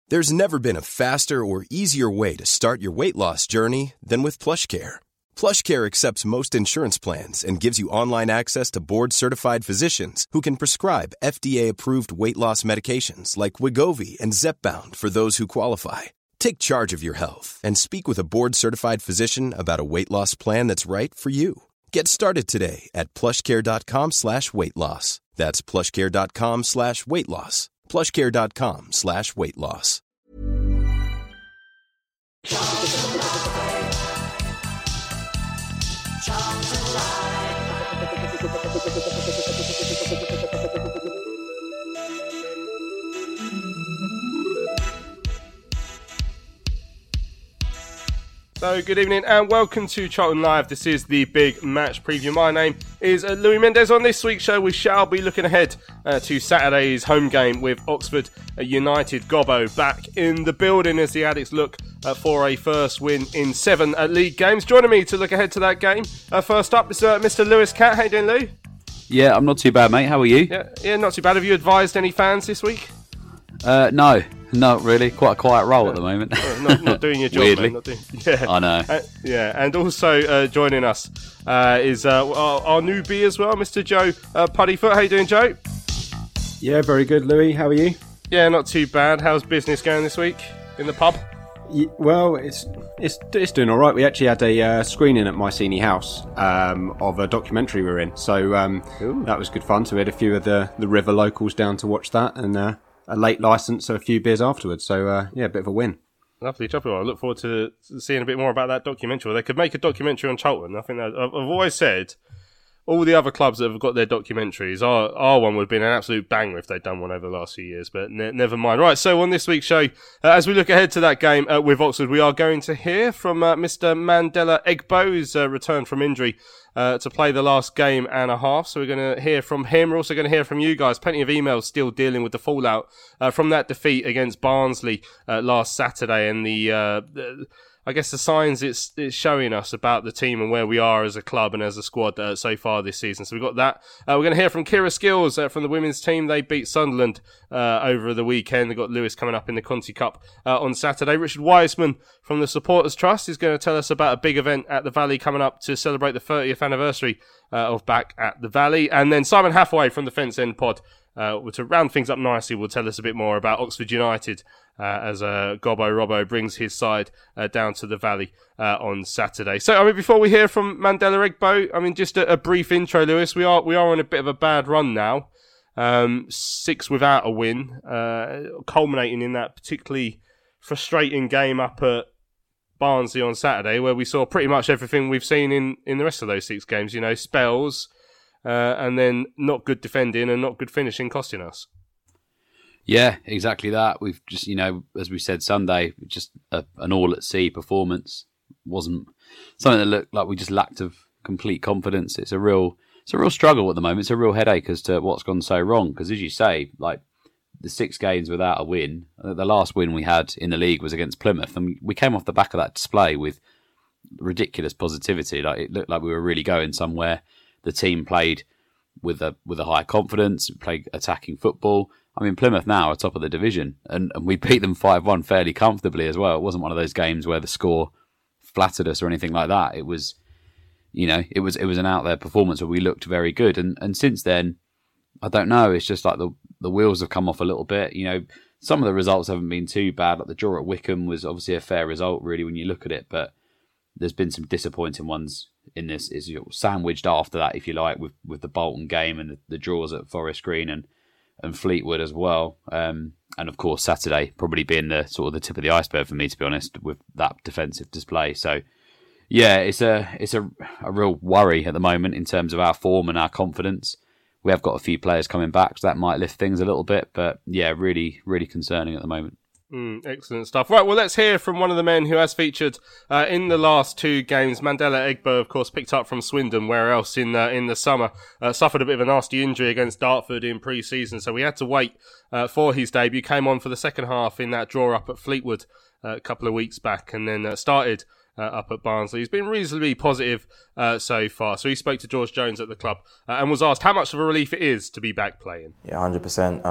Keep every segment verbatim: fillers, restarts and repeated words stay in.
There's never been a faster or easier way to start your weight loss journey than with PlushCare. PlushCare accepts most insurance plans and gives you online access to board-certified physicians who can prescribe F D A-approved weight loss medications like Wegovy and Zepbound for those who qualify. Take charge of your health and speak with a board-certified physician about a weight loss plan that's right for you. Get started today at plushcare.com slash weight loss. That's plushcare.com slash weight loss. plushcare.com slash weight loss. So, good evening and welcome to Charlton Live. This is the big match preview. My name is uh, Louis Mendes. On this week's show, we shall be looking ahead uh, to Saturday's home game with Oxford United. Gobbo back in the building as the Addicts look uh, for a first win in seven uh, league games. Joining me to look ahead to that game, uh, first up is uh, Mister Lewis Catt. How you doing, Lou? Yeah, I'm not too bad, mate. How are you? Yeah, yeah, not too bad. Have you advised any fans this week? Uh, no, not really. Quite a quiet role at the moment. not, not doing your job, Weirdly. mate. Not doing, yeah. I know. Uh, yeah, and also uh, joining us uh, is uh, our, our newbie as well, Mister Joe uh, Puddyfoot. How you doing, Joe? Yeah, very good, Louis. How are you? Yeah, not too bad. How's business going this week in the pub? Yeah, well, it's it's it's doing all right. We actually had a uh, screening at Mycenae House um, of a documentary we're in, so um, that was good fun. So we had a few of the, the River locals down to watch that, and uh, a late licence, so a few beers afterwards. So uh, yeah, a bit of a win. Lovely job. I look forward to seeing a bit more about that documentary. They could make a documentary on Charlton. I think that, I've, I've always said all the other clubs that have got their documentaries, our, our one would have been an absolute banger if they'd done one over the last few years, but ne- never mind. Right, so on this week's show, uh, as we look ahead to that game uh, with Oxford, we are going to hear from uh, Mister Mandela Egbo, who's uh, returned from injury uh, to play the last game and a half. So we're going to hear from him. We're also going to hear from you guys. Plenty of emails still dealing with the fallout uh, from that defeat against Barnsley uh, last Saturday, and the... Uh, the I guess the signs it's, it's showing us about the team and where we are as a club and as a squad uh, so far this season. So we've got that. Uh, we're going to hear from Kira Skills uh, from the women's team. They beat Sunderland uh, over the weekend. They've got Lewis coming up in the Conti Cup uh, on Saturday. Richard Wiseman from the Supporters Trust is going to tell us about a big event at the Valley coming up to celebrate the thirtieth anniversary uh, of Back at the Valley. And then Simon Hathaway from the Fence End Pod, uh, to round things up nicely, will tell us a bit more about Oxford United Uh, as uh, Gobbo Robbo brings his side uh, down to the Valley uh, on Saturday. So, I mean, before we hear from Mandela Egbo, I mean, just a, a brief intro, Lewis. We are we are on a bit of a bad run now. Um, six without a win, uh, culminating in that particularly frustrating game up at Barnsley on Saturday, where we saw pretty much everything we've seen in, in the rest of those six games. You know, spells, uh, and then not good defending and not good finishing costing us. Yeah, exactly that. We've just, you know, as we said Sunday, just a, an all-at-sea performance. Wasn't something that looked like we just lacked of complete confidence. It's a real, it's a real struggle at the moment. It's a real headache as to what's gone so wrong. Because as you say, like the six games without a win, the last win we had in the league was against Plymouth, and we came off the back of that display with ridiculous positivity. Like it looked like we were really going somewhere. The team played with a with a high confidence, played attacking football. I mean, Plymouth now are top of the division, and, and we beat them five one fairly comfortably as well. It wasn't one of those games where the score flattered us or anything like that. It was, you know, it was it was an out there performance where we looked very good. And and since then, I don't know. It's just like the the wheels have come off a little bit. You know, some of the results haven't been too bad. Like the draw at Wycombe was obviously a fair result, really, when you look at it. But there's been some disappointing ones in this. Is sandwiched after that, if you like, with with the Bolton game and the, the draws at Forest Green and. and Fleetwood as well. Um, and of course, Saturday probably being the sort of the tip of the iceberg for me, to be honest, with that defensive display. So, yeah, it's a it's a, a real worry at the moment in terms of our form and our confidence. We have got a few players coming back, so that might lift things a little bit. But yeah, really, really concerning at the moment. Mm, excellent stuff. Right, well, let's hear from one of the men who has featured uh, in the last two games. Mandela Egbo, of course, picked up from Swindon, where else in uh, in the summer, uh, suffered a bit of a nasty injury against Dartford in pre-season, so we had to wait uh, for his debut. Came on for the second half in that draw up at Fleetwood uh, a couple of weeks back, and then uh, started uh, up at Barnsley. He's been reasonably positive uh, so far. So he spoke to George Jones at the club uh, and was asked how much of a relief it is to be back playing. Yeah, one hundred percent. Um,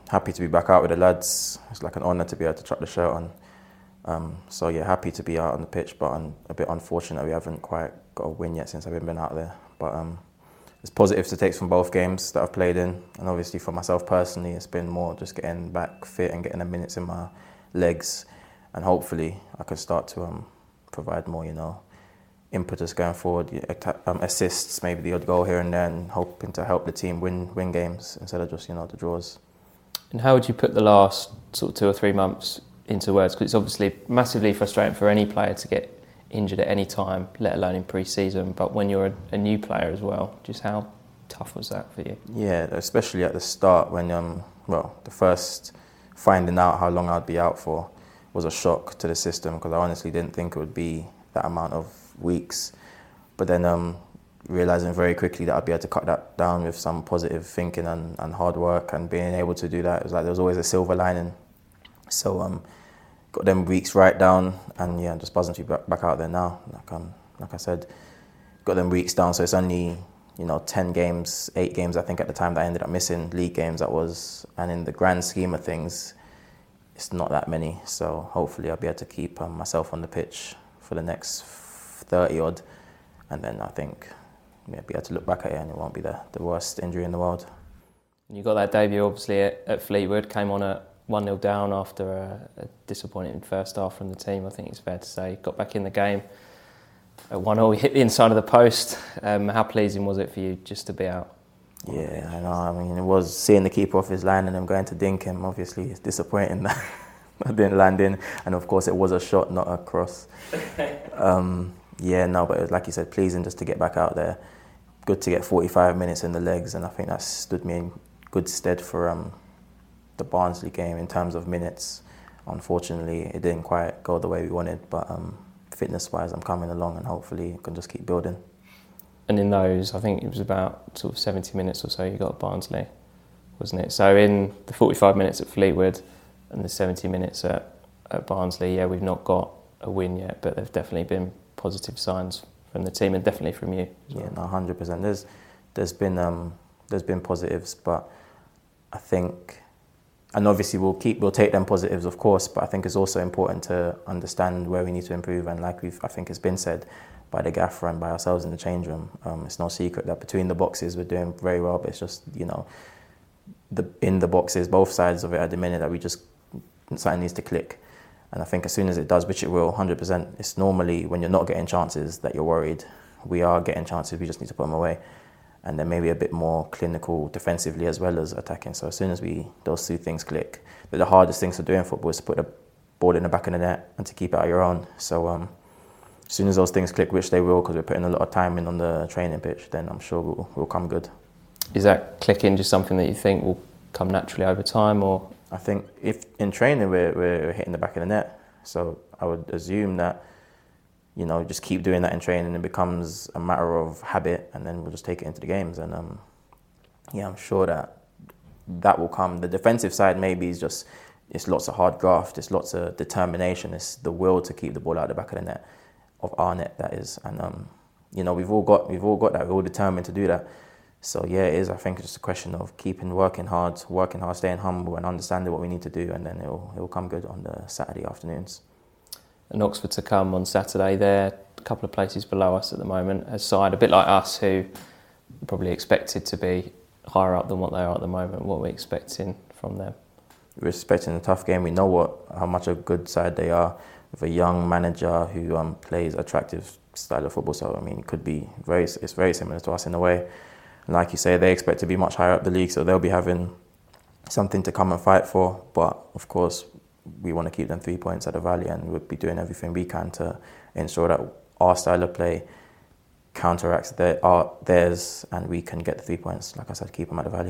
happy to be back out with the lads. It's like an honour to be able to chuck the shirt on. Um, so yeah, happy to be out on the pitch, but I'm a bit unfortunate we haven't quite got a win yet since I've been out there. But um, there's positives to take from both games that I've played in, and obviously for myself personally, it's been more just getting back fit and getting the minutes in my legs, and hopefully I can start to um, provide more, you know, impetus going forward, um, assists, maybe the odd goal here and there, and hoping to help the team win win games instead of just, you know, the draws. And how would you put the last sort of two or three months into words? Because it's obviously massively frustrating for any player to get injured at any time, let alone in pre-season. But when you're a, a new player as well, just how tough was that for you? Yeah, especially at the start when, um, well, the first finding out how long I'd be out for was a shock to the system, because I honestly didn't think it would be that amount of weeks. But then um, realising very quickly that I'd be able to cut that down with some positive thinking and, and hard work, and being able to do that, it was like there was always a silver lining. So um, got them weeks right down, and yeah, I'm just buzzing to be back, back out there now. Like um, like I said, got them weeks down, so it's only, you know, ten games, eight games I think at the time that I ended up missing, league games that was, and in the grand scheme of things, it's not that many. So hopefully I'll be able to keep um, myself on the pitch for the next thirty odd, and then I think yeah, be able to look back at it and it won't be the, the worst injury in the world. You got that debut obviously at, at Fleetwood, came on at one nil down after a, a disappointing first half from the team, I think it's fair to say. Got back in the game at one nil, hit the inside of the post. Um, how pleasing was it for you just to be out? Yeah, I know. I mean, it was seeing the keeper off his line and then going to dink him. Obviously, it's disappointing that I didn't land in. And of course, it was a shot, not a cross. um, yeah, no, but it was, like you said, pleasing just to get back out there. Good to get forty-five minutes in the legs, and I think that stood me in good stead for um, the Barnsley game in terms of minutes. Unfortunately, it didn't quite go the way we wanted, but um, fitness-wise, I'm coming along, and hopefully I can just keep building. And in those, I think it was about sort of seventy minutes or so you got at Barnsley, wasn't it? So in the forty-five minutes at Fleetwood and the seventy minutes at, at Barnsley, yeah, we've not got a win yet, but there've definitely been positive signs from the team and definitely from you as well. Yeah, no, one hundred percent. There's, there's been, um, there's been positives, but I think, and obviously we'll keep, we'll take them positives, of course, but I think it's also important to understand where we need to improve. And like we've, I think it's been said by the gaffer and by ourselves in the change room, um, it's no secret that between the boxes we're doing very well, but it's just, you know, the in the boxes, both sides of it at the minute, that we just, something needs to click. And I think as soon as it does, which it will, one hundred percent, it's normally when you're not getting chances that you're worried. We are getting chances, we just need to put them away. And then maybe a bit more clinical defensively as well as attacking. So as soon as we those two things click, but the hardest things to do in football is to put the ball in the back of the net and to keep it at your own. So um, as soon as those things click, which they will, because we're putting a lot of time in on the training pitch, then I'm sure we'll, we'll come good. Is that clicking just something that you think will come naturally over time, or? I think if in training we're, we're hitting the back of the net, so I would assume that, you know, just keep doing that in training, it becomes a matter of habit, and then we'll just take it into the games. And um, yeah, I'm sure that that will come. The defensive side maybe is just, it's lots of hard graft, it's lots of determination, it's the will to keep the ball out the back of the net, of our net that is. And um, you know, we've all got we've all got that, we're all determined to do that. So yeah, it is, I think, just a question of keeping working hard, working hard, staying humble and understanding what we need to do, and then it'll it'll come good on the Saturday afternoons. And Oxford to come on Saturday. They're a couple of places below us at the moment, a side a bit like us who are probably expected to be higher up than what they are at the moment. What are we expecting from them? We're expecting a tough game. We know what how much a good side they are, with a young manager who um, plays attractive style of football. So I mean, it could be very it's very similar to us in a way. And like you say, they expect to be much higher up the league, so they'll be having something to come and fight for. But of course, we want to keep them three points at the Valley, and we'll be doing everything we can to ensure that our style of play counteracts their, our, theirs, and we can get the three points. Like I said, keep them at the Valley.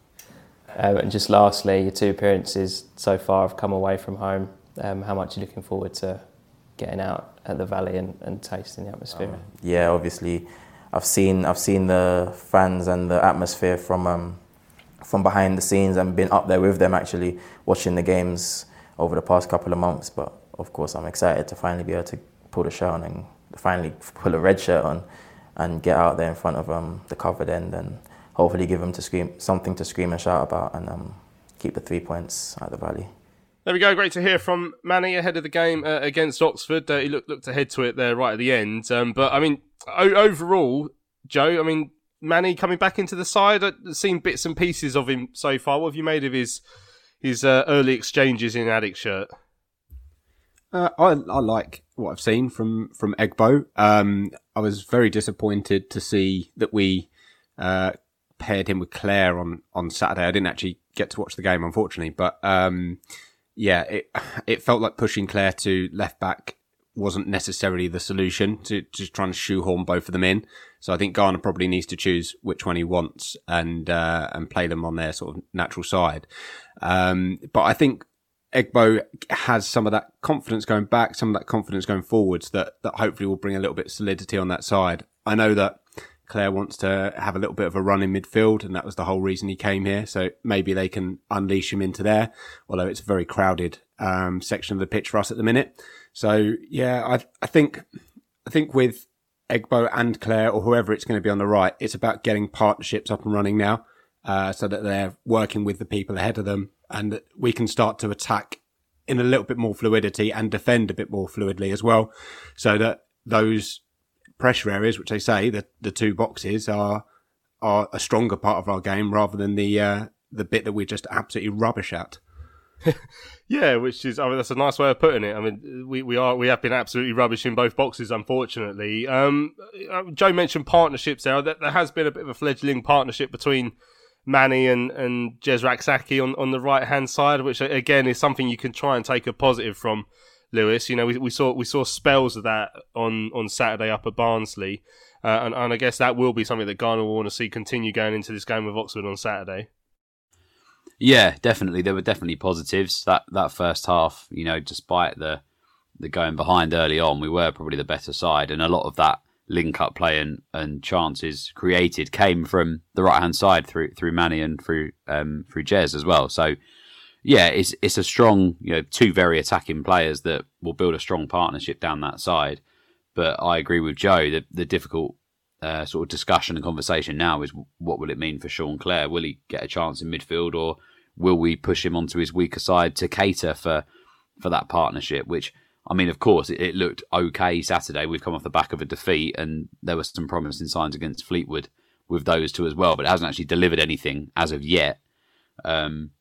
Um, and just lastly, your two appearances so far have come away from home. Um, how much are you looking forward to getting out at the Valley and, and tasting the atmosphere? Um, yeah, obviously. I've seen I've seen the fans and the atmosphere from um, from behind the scenes, and been up there with them actually watching the games over the past couple of months. But of course, I'm excited to finally be able to pull the shirt on and finally pull a red shirt on and get out there in front of um, the covered end, and hopefully give them to scream something to scream and shout about, and um, keep the three points at the Valley. There we go. Great to hear from Manny ahead of the game uh, against Oxford. Uh, he looked looked ahead to it there right at the end. Um, but I mean, o- overall, Joe, I mean, Manny coming back into the side. I've seen bits and pieces of him so far. What have you made of his his uh, early exchanges in Addicks shirt? Uh, I, I like what I've seen from, from Egbo. Um, I was very disappointed to see that we uh, paired him with Clare on, on Saturday. I didn't actually get to watch the game, unfortunately. But um, yeah, it it felt like pushing Clare to left back wasn't necessarily the solution to just trying to shoehorn both of them in. So I think Garner probably needs to choose which one he wants and uh, and play them on their sort of natural side. Um, but I think Egbo has some of that confidence going back, some of that confidence going forwards that, that hopefully will bring a little bit of solidity on that side. I know that Clare wants to have a little bit of a run in midfield, and that was the whole reason he came here. So maybe they can unleash him into there, although it's a very crowded um, section of the pitch for us at the minute. So yeah, I I think I think with Egbo and Clare or whoever it's going to be on the right, it's about getting partnerships up and running now, uh, so that they're working with the people ahead of them, and that we can start to attack in a little bit more fluidity and defend a bit more fluidly as well, so that those pressure areas, which they say the the two boxes are are a stronger part of our game rather than the uh, the bit that we're just absolutely rubbish at. Yeah, which is, I mean, that's a nice way of putting it. I mean, we, we are we have been absolutely rubbish in both boxes, unfortunately. Um, Joe mentioned partnerships there. There has been a bit of a fledgling partnership between Manny and, and Jez Raksaki on, on the right hand side, which again is something you can try and take a positive from, Lewis. You know, we, we saw we saw spells of that on, on Saturday up at Barnsley, uh, and, and I guess that will be something that Garner will want to see continue going into this game with Oxford on Saturday. Yeah, definitely. There were definitely positives. That that first half, you know, despite the the going behind early on, we were probably the better side, and a lot of that link-up play and, and chances created came from the right-hand side through through Manny and through um, through Jez as well. So, yeah, it's it's a strong, you know, two very attacking players that will build a strong partnership down that side. But I agree with Joe. The the difficult uh, sort of discussion and conversation now is what will it mean for Sean Clare? Will he get a chance in midfield, or will we push him onto his weaker side to cater for for that partnership? Which, I mean, of course, it, it looked okay Saturday. We've come off the back of a defeat, and there were some promising signs against Fleetwood with those two as well. But it hasn't actually delivered anything as of yet. Um,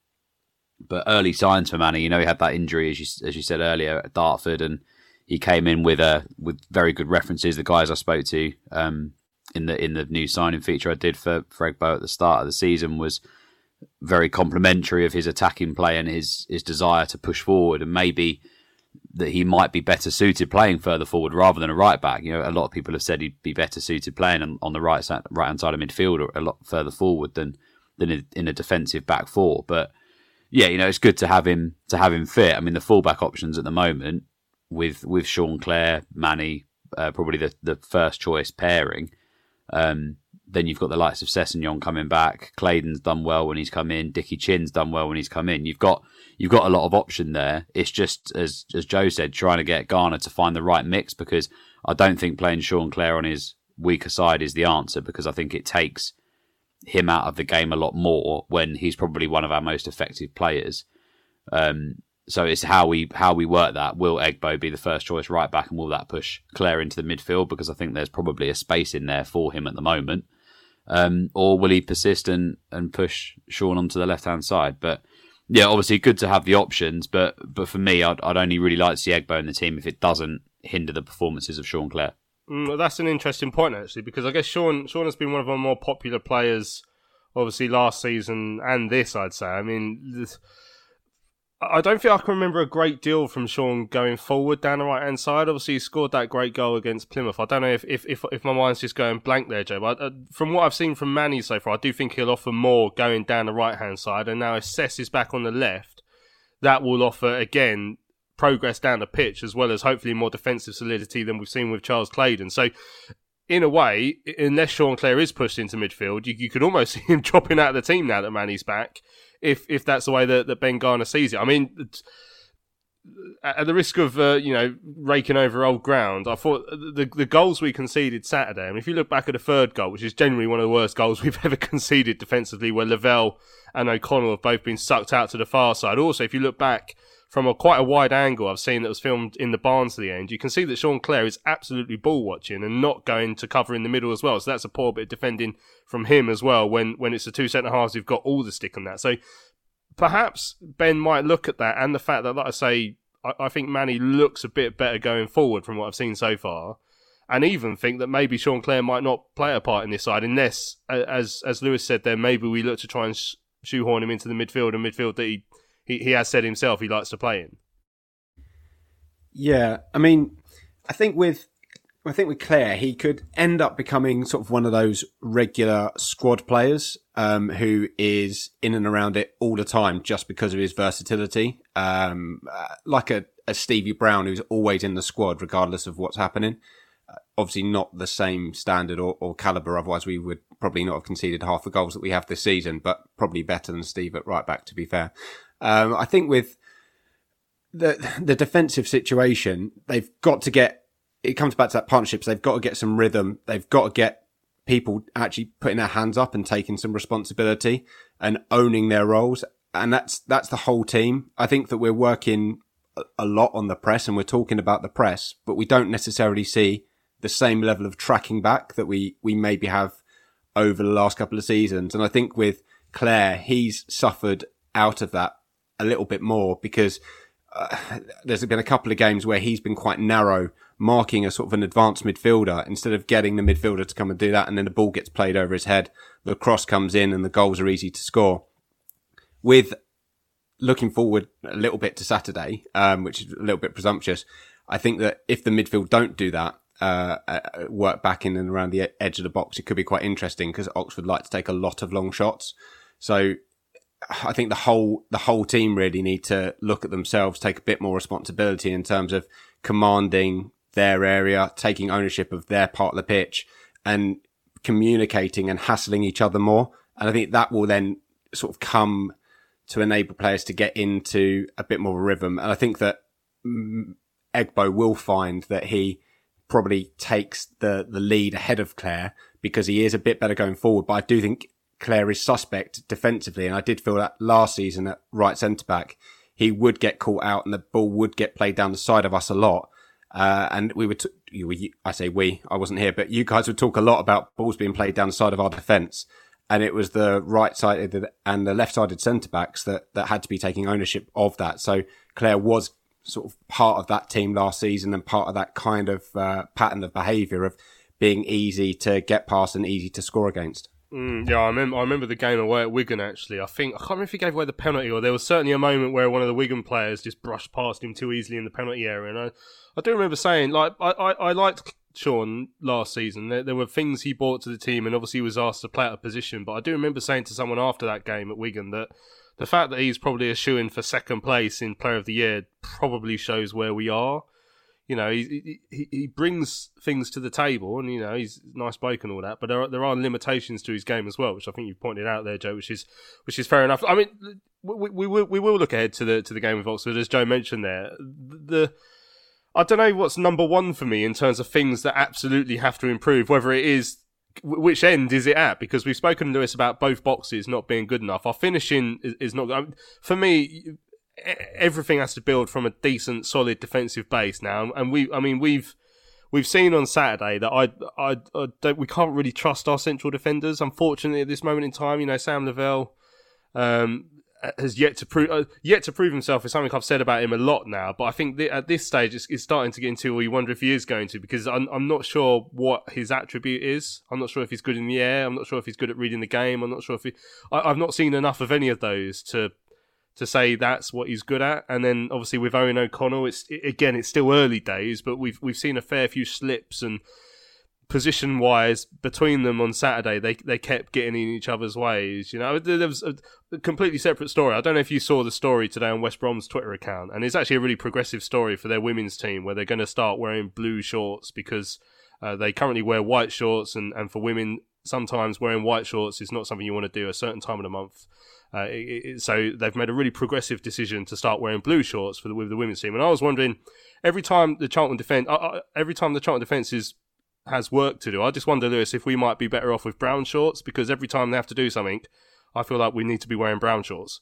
but early signs for Manny. You know, he had that injury, as you, as you said earlier, at Dartford, and he came in with a with very good references. The guys I spoke to um, in the in the new signing feature I did for, for Egbo at the start of the season was very complimentary of his attacking play and his his desire to push forward, and maybe that he might be better suited playing further forward rather than a right back. You know, a lot of people have said he'd be better suited playing on, on the right side, right hand side of midfield, or a lot further forward than than in, in a defensive back four. But yeah, you know, it's good to have him to have him fit. I mean, the fullback options at the moment with with Sean Clare, Manny, uh, probably the the first choice pairing. Um, Then you've got the likes of Sessegnon coming back. Clayton's done well when he's come in. Dickie Chin's done well when he's come in. You've got you've got a lot of option there. It's just, as as Joe said, trying to get Garner to find the right mix, because I don't think playing Sean Clare on his weaker side is the answer, because I think it takes him out of the game a lot more when he's probably one of our most effective players. Um, so it's how we how we work that. Will Egbo be the first choice right back, and will that push Clare into the midfield? Because I think there's probably a space in there for him at the moment. Um, or will he persist and, and push Sean onto the left-hand side? But yeah, obviously good to have the options, but but for me, I'd, I'd only really like to see Egbo in the team if it doesn't hinder the performances of Sean Clare. Mm, that's an interesting point, actually, because I guess Sean Sean has been one of our more popular players, obviously last season and this, I'd say. I mean, this, I don't think I can remember a great deal from Sean going forward down the right-hand side. Obviously, he scored that great goal against Plymouth. I don't know if if, if, if my mind's just going blank there, Joe, but uh, from what I've seen from Manny so far, I do think he'll offer more going down the right-hand side. And now if Sess is back on the left, that will offer, again, progress down the pitch, as well as hopefully more defensive solidity than we've seen with Charles Claydon. So, in a way, unless Sean Clare is pushed into midfield, you, you could almost see him dropping out of the team now that Manny's back. If if that's the way that, that Ben Garner sees it. I mean, at the risk of uh, you know raking over old ground, I thought the the goals we conceded Saturday. I mean, if you look back at the third goal, which is generally one of the worst goals we've ever conceded defensively, where Lavelle and O'Connell have both been sucked out to the far side. Also, if you look back from a quite a wide angle I've seen that was filmed in the Barnsley end, you can see that Sean Clare is absolutely ball watching and not going to cover in the middle as well. So that's a poor bit of defending from him as well when, when it's the two centre halves who've got all the stick on that. So perhaps Ben might look at that and the fact that, like I say, I, I think Manny looks a bit better going forward from what I've seen so far, and even think that maybe Sean Clare might not play a part in this side unless, as as Lewis said there, maybe we look to try and sh- shoehorn him into the midfield, and midfield that he He, he has said himself he likes to play in. Yeah, I mean, I think with I think with Clare, he could end up becoming sort of one of those regular squad players um, who is in and around it all the time just because of his versatility. Um, uh, like a, a Stevie Brown who's always in the squad regardless of what's happening. Uh, obviously not the same standard or, or calibre, otherwise we would probably not have conceded half the goals that we have this season, but probably better than Steve at right back, to be fair. Um, I think with the the defensive situation, they've got to get, it comes back to that partnerships, they've got to get some rhythm, they've got to get people actually putting their hands up and taking some responsibility and owning their roles, and that's that's the whole team. I think that we're working a lot on the press and we're talking about the press, but we don't necessarily see the same level of tracking back that we, we maybe have over the last couple of seasons. And I think with Clare, he's suffered out of that a little bit more because uh, there's been a couple of games where he's been quite narrow, marking a sort of an advanced midfielder instead of getting the midfielder to come and do that, and then the ball gets played over his head, the cross comes in and the goals are easy to score. With looking forward a little bit to Saturday, um, which is a little bit presumptuous, I think that if the midfield don't do that, uh, uh work back in and around the edge of the box, it could be quite interesting because Oxford like to take a lot of long shots. So I think the whole the whole team really need to look at themselves, take a bit more responsibility in terms of commanding their area, taking ownership of their part of the pitch, and communicating and hassling each other more. And I think that will then sort of come to enable players to get into a bit more of a rhythm. And I think that Egbo will find that he probably takes the, the lead ahead of Clare because he is a bit better going forward. But I do think Clare is suspect defensively, and I did feel that last season at right centre-back, he would get caught out and the ball would get played down the side of us a lot. Uh, and we would, t- we, I say we, I wasn't here, but you guys would talk a lot about balls being played down the side of our defence. And it was the right-sided and the left-sided centre-backs that, that had to be taking ownership of that. So Clare was sort of part of that team last season and part of that kind of uh, pattern of behaviour of being easy to get past and easy to score against. Mm, yeah, I remember. I remember the game away at Wigan. Actually, I think I can't remember if he gave away the penalty, or there was certainly a moment where one of the Wigan players just brushed past him too easily in the penalty area. And I, I do remember saying, like, I, I, I liked Sean last season. There, there were things he brought to the team, and obviously he was asked to play out of position. But I do remember saying to someone after that game at Wigan that the fact that he's probably a shoo-in for second place in Player of the Year probably shows where we are. You know, he, he he brings things to the table, and you know he's a nice bloke and all that. But there are there are limitations to his game as well, which I think you've pointed out there, Joe. Which is which is fair enough. I mean, we we will we will look ahead to the to the game with Oxford, as Joe mentioned there. The I don't know what's number one for me in terms of things that absolutely have to improve. Whether it is which end is it at? Because we've spoken, Lewis, about both boxes not being good enough. Our finishing is, is not I mean, for me. Everything has to build from a decent, solid defensive base now, and we, I mean, we've we've seen on Saturday that I, I, I don't, we can't really trust our central defenders. Unfortunately, at this moment in time, you know, Sam Lavelle um, has yet to prove uh, yet to prove himself. Is something I've said about him a lot now, but I think th- at this stage, it's, it's starting to get into where you wonder if he is going to, because I'm, I'm not sure what his attribute is. I'm not sure if he's good in the air. I'm not sure if he's good at reading the game. I'm not sure if he. I, I've not seen enough of any of those to. to say that's what he's good at. And then obviously with Owen O'Connell, it's it, again, it's still early days, but we've we've seen a fair few slips, and position wise between them on Saturday, they they kept getting in each other's ways. You know, there was a, a completely separate story. I don't know if you saw the story today on West Brom's Twitter account, and it's actually a really progressive story for their women's team, where they're going to start wearing blue shorts because uh, they currently wear white shorts, and, and for women, sometimes wearing white shorts is not something you want to do a certain time of the month. Uh, it, it, so they've made a really progressive decision to start wearing blue shorts for the, with the women's team. And I was wondering, every time the Charlton defence, uh, uh, every time the Charlton defence is, has work to do, I just wonder, Lewis, if we might be better off with brown shorts, because every time they have to do something, I feel like we need to be wearing brown shorts.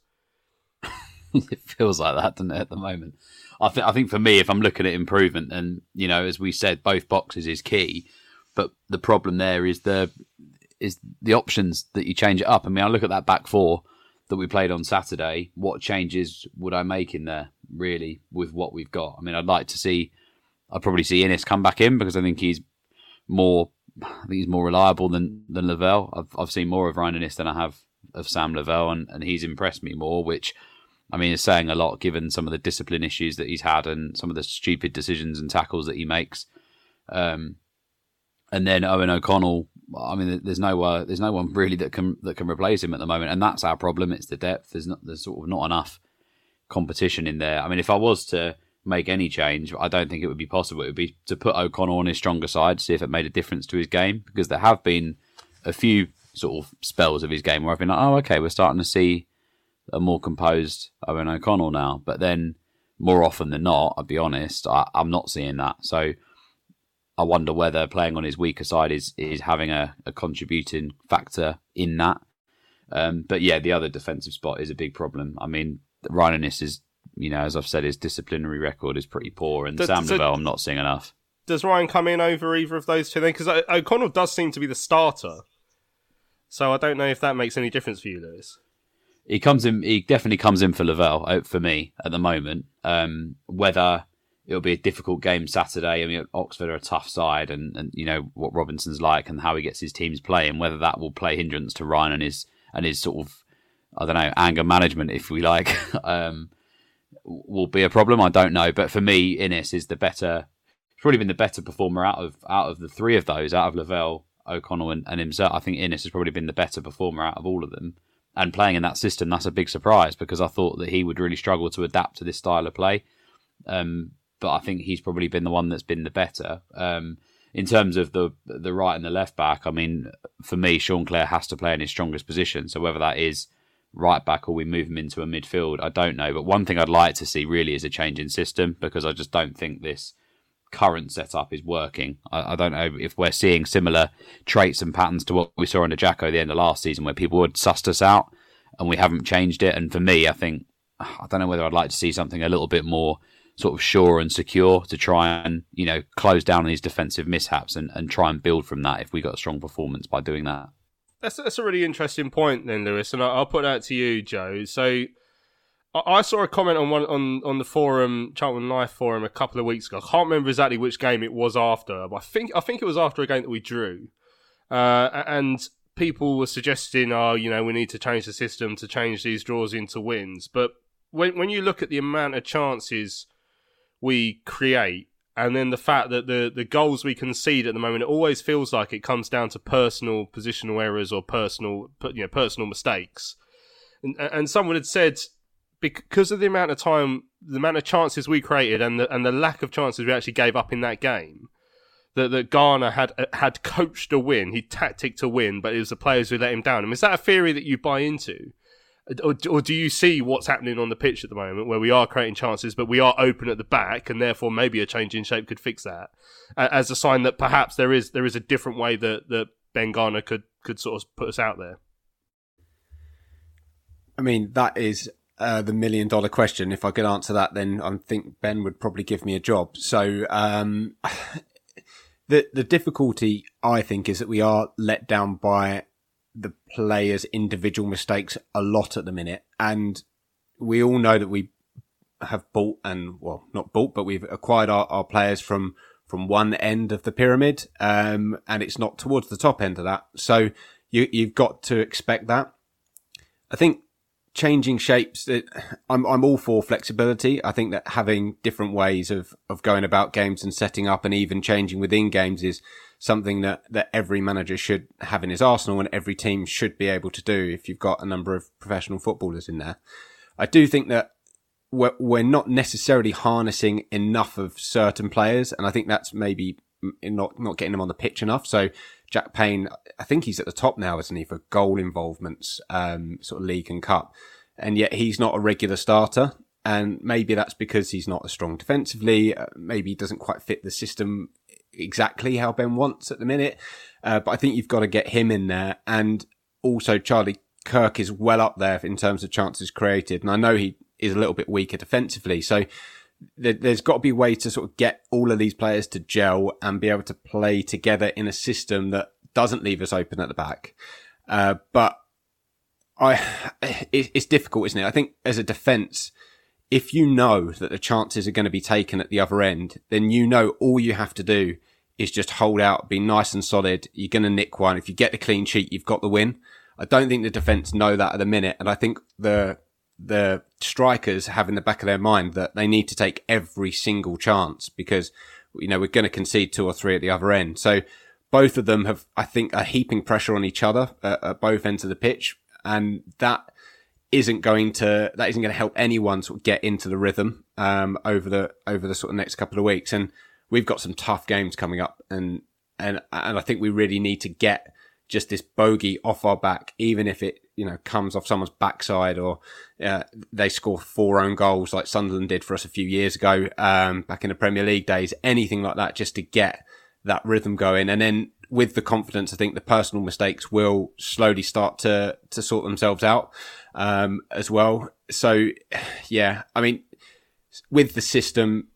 It feels like that, doesn't it, at the moment? I, th- I think for me, if I'm looking at improvement, and you know, as we said, both boxes is key. But the problem there is the is the options that you change it up. I mean, I look at that back four that we played on Saturday. What changes would I make in there, really, with what we've got? I mean, I'd like to see, I'd probably see Inniss come back in, because I think he's more, I think he's more reliable than than Lavelle. I've I've seen more of Ryan Inniss than I have of Sam Lavelle, and, and he's impressed me more, which, I mean, is saying a lot given some of the discipline issues that he's had and some of the stupid decisions and tackles that he makes. Um, and then Owen O'Connell, I mean, there's no uh, there's no one really that can that can replace him at the moment, and that's our problem. It's the depth. There's not there's sort of not enough competition in there. I mean, if I was to make any change, I don't think it would be possible. It would be to put O'Connell on his stronger side, see if it made a difference to his game, because there have been a few sort of spells of his game where I've been like, oh, okay, we're starting to see a more composed Owen O'Connell now. But then more often than not, I'll be honest, I, I'm not seeing that. So I wonder whether playing on his weaker side is, is having a, a contributing factor in that. Um, but yeah, the other defensive spot is a big problem. I mean, Ryan Inniss is, you know, as I've said, his disciplinary record is pretty poor, and does, Sam so Lavelle I'm not seeing enough. Does Ryan come in over either of those two then? Because O'Connell does seem to be the starter. So I don't know if that makes any difference for you, Lewis. He comes in. He definitely comes in for Lavelle for me at the moment. Um, whether it'll be a difficult game Saturday. I mean, Oxford are a tough side, and, and you know what Robinson's like and how he gets his teams playing. Whether that will play hindrance to Ryan and his and his sort of, I don't know, anger management, if we like, um, will be a problem. I don't know. But for me, Inniss is the better. He's probably been the better performer out of out of the three of those, out of Lavelle, O'Connell, and, and himself. I think Inniss has probably been the better performer out of all of them. And playing in that system, that's a big surprise, because I thought that he would really struggle to adapt to this style of play. Um, but I think he's probably been the one that's been the better. Um, in terms of the the right and the left back, I mean, for me, Sean Clare has to play in his strongest position. So whether that is right back or we move him into a midfield, I don't know. But one thing I'd like to see really is a change in system, because I just don't think this current setup is working. I, I don't know if we're seeing similar traits and patterns to what we saw under Jacko at the end of last season, where people had sussed us out and we haven't changed it. And for me, I think, I don't know whether I'd like to see something a little bit more sort of sure and secure to try and, you know, close down these defensive mishaps and, and try and build from that if we got a strong performance by doing that. That's, that's a really interesting point then, Lewis, and I'll put that to you, Joe. So I saw a comment on one on, on the forum, Charlton Life forum, a couple of weeks ago. I can't remember exactly which game it was after, but I think I think it was after a game that we drew. Uh, and people were suggesting, oh, you know, we need to change the system to change these draws into wins. But when when you look at the amount of chances we create, and then the fact that the, the goals we concede at the moment, it always feels like it comes down to personal positional errors or personal, you know, personal mistakes. And, and someone had said, because of the amount of time, the amount of chances we created, and the and the lack of chances we actually gave up in that game, that that Garner had had coached a win, he tacticked to win, but it was the players who let him down. I mean, is that a theory that you buy into, or, or do you see what's happening on the pitch at the moment, where we are creating chances, but we are open at the back, and therefore maybe a change in shape could fix that, as a sign that perhaps there is there is a different way that that Ben Garner could could sort of put us out there? I mean, that is Uh, the million dollar question. If I could answer that, then I think Ben would probably give me a job. So, um, the, the difficulty, I think, is that we are let down by the players' individual mistakes a lot at the minute. And we all know that we have bought and, well, not bought, but we've acquired our, our players from, from one end of the pyramid. Um, and it's not towards the top end of that. So you, you've got to expect that. I think, changing shapes, I'm I'm all for flexibility. I think that having different ways of, of going about games and setting up and even changing within games is something that, that every manager should have in his arsenal, and every team should be able to do if you've got a number of professional footballers in there. I do think that we're, we're not necessarily harnessing enough of certain players, and I think that's maybe not not getting them on the pitch enough. So Jack Payne, I think he's at the top now, isn't he, for goal involvements, um, sort of league and cup. And yet he's not a regular starter. And maybe that's because he's not as strong defensively. Uh, maybe he doesn't quite fit the system exactly how Ben wants at the minute. Uh, but I think you've got to get him in there. And also Charlie Kirk is well up there in terms of chances created. And I know he is a little bit weaker defensively. So there, there's got to be a way to sort of get all of these players to gel and be able to play together in a system that doesn't leave us open at the back. Uh, but I, it, it's difficult, isn't it? I think as a defence, if you know that the chances are going to be taken at the other end, then you know all you have to do is just hold out, be nice and solid. You're going to nick one. If you get the clean sheet, you've got the win. I don't think the defence know that at the minute. And I think the the strikers have in the back of their mind that they need to take every single chance because, you know, we're going to concede two or three at the other end. So both of them have, I think, are heaping pressure on each other at, at both ends of the pitch. And that isn't going to, that isn't going to help anyone sort of get into the rhythm, um, over the, over the sort of next couple of weeks. And we've got some tough games coming up and, and, and I think we really need to get just this bogey off our back, even if it, you know, comes off someone's backside or, uh, they score four own goals like Sunderland did for us a few years ago, um, back in the Premier League days, anything like that, just to get that rhythm going. And then with the confidence, I think the personal mistakes will slowly start to, to sort themselves out, um, as well. So, yeah, I mean, with the system,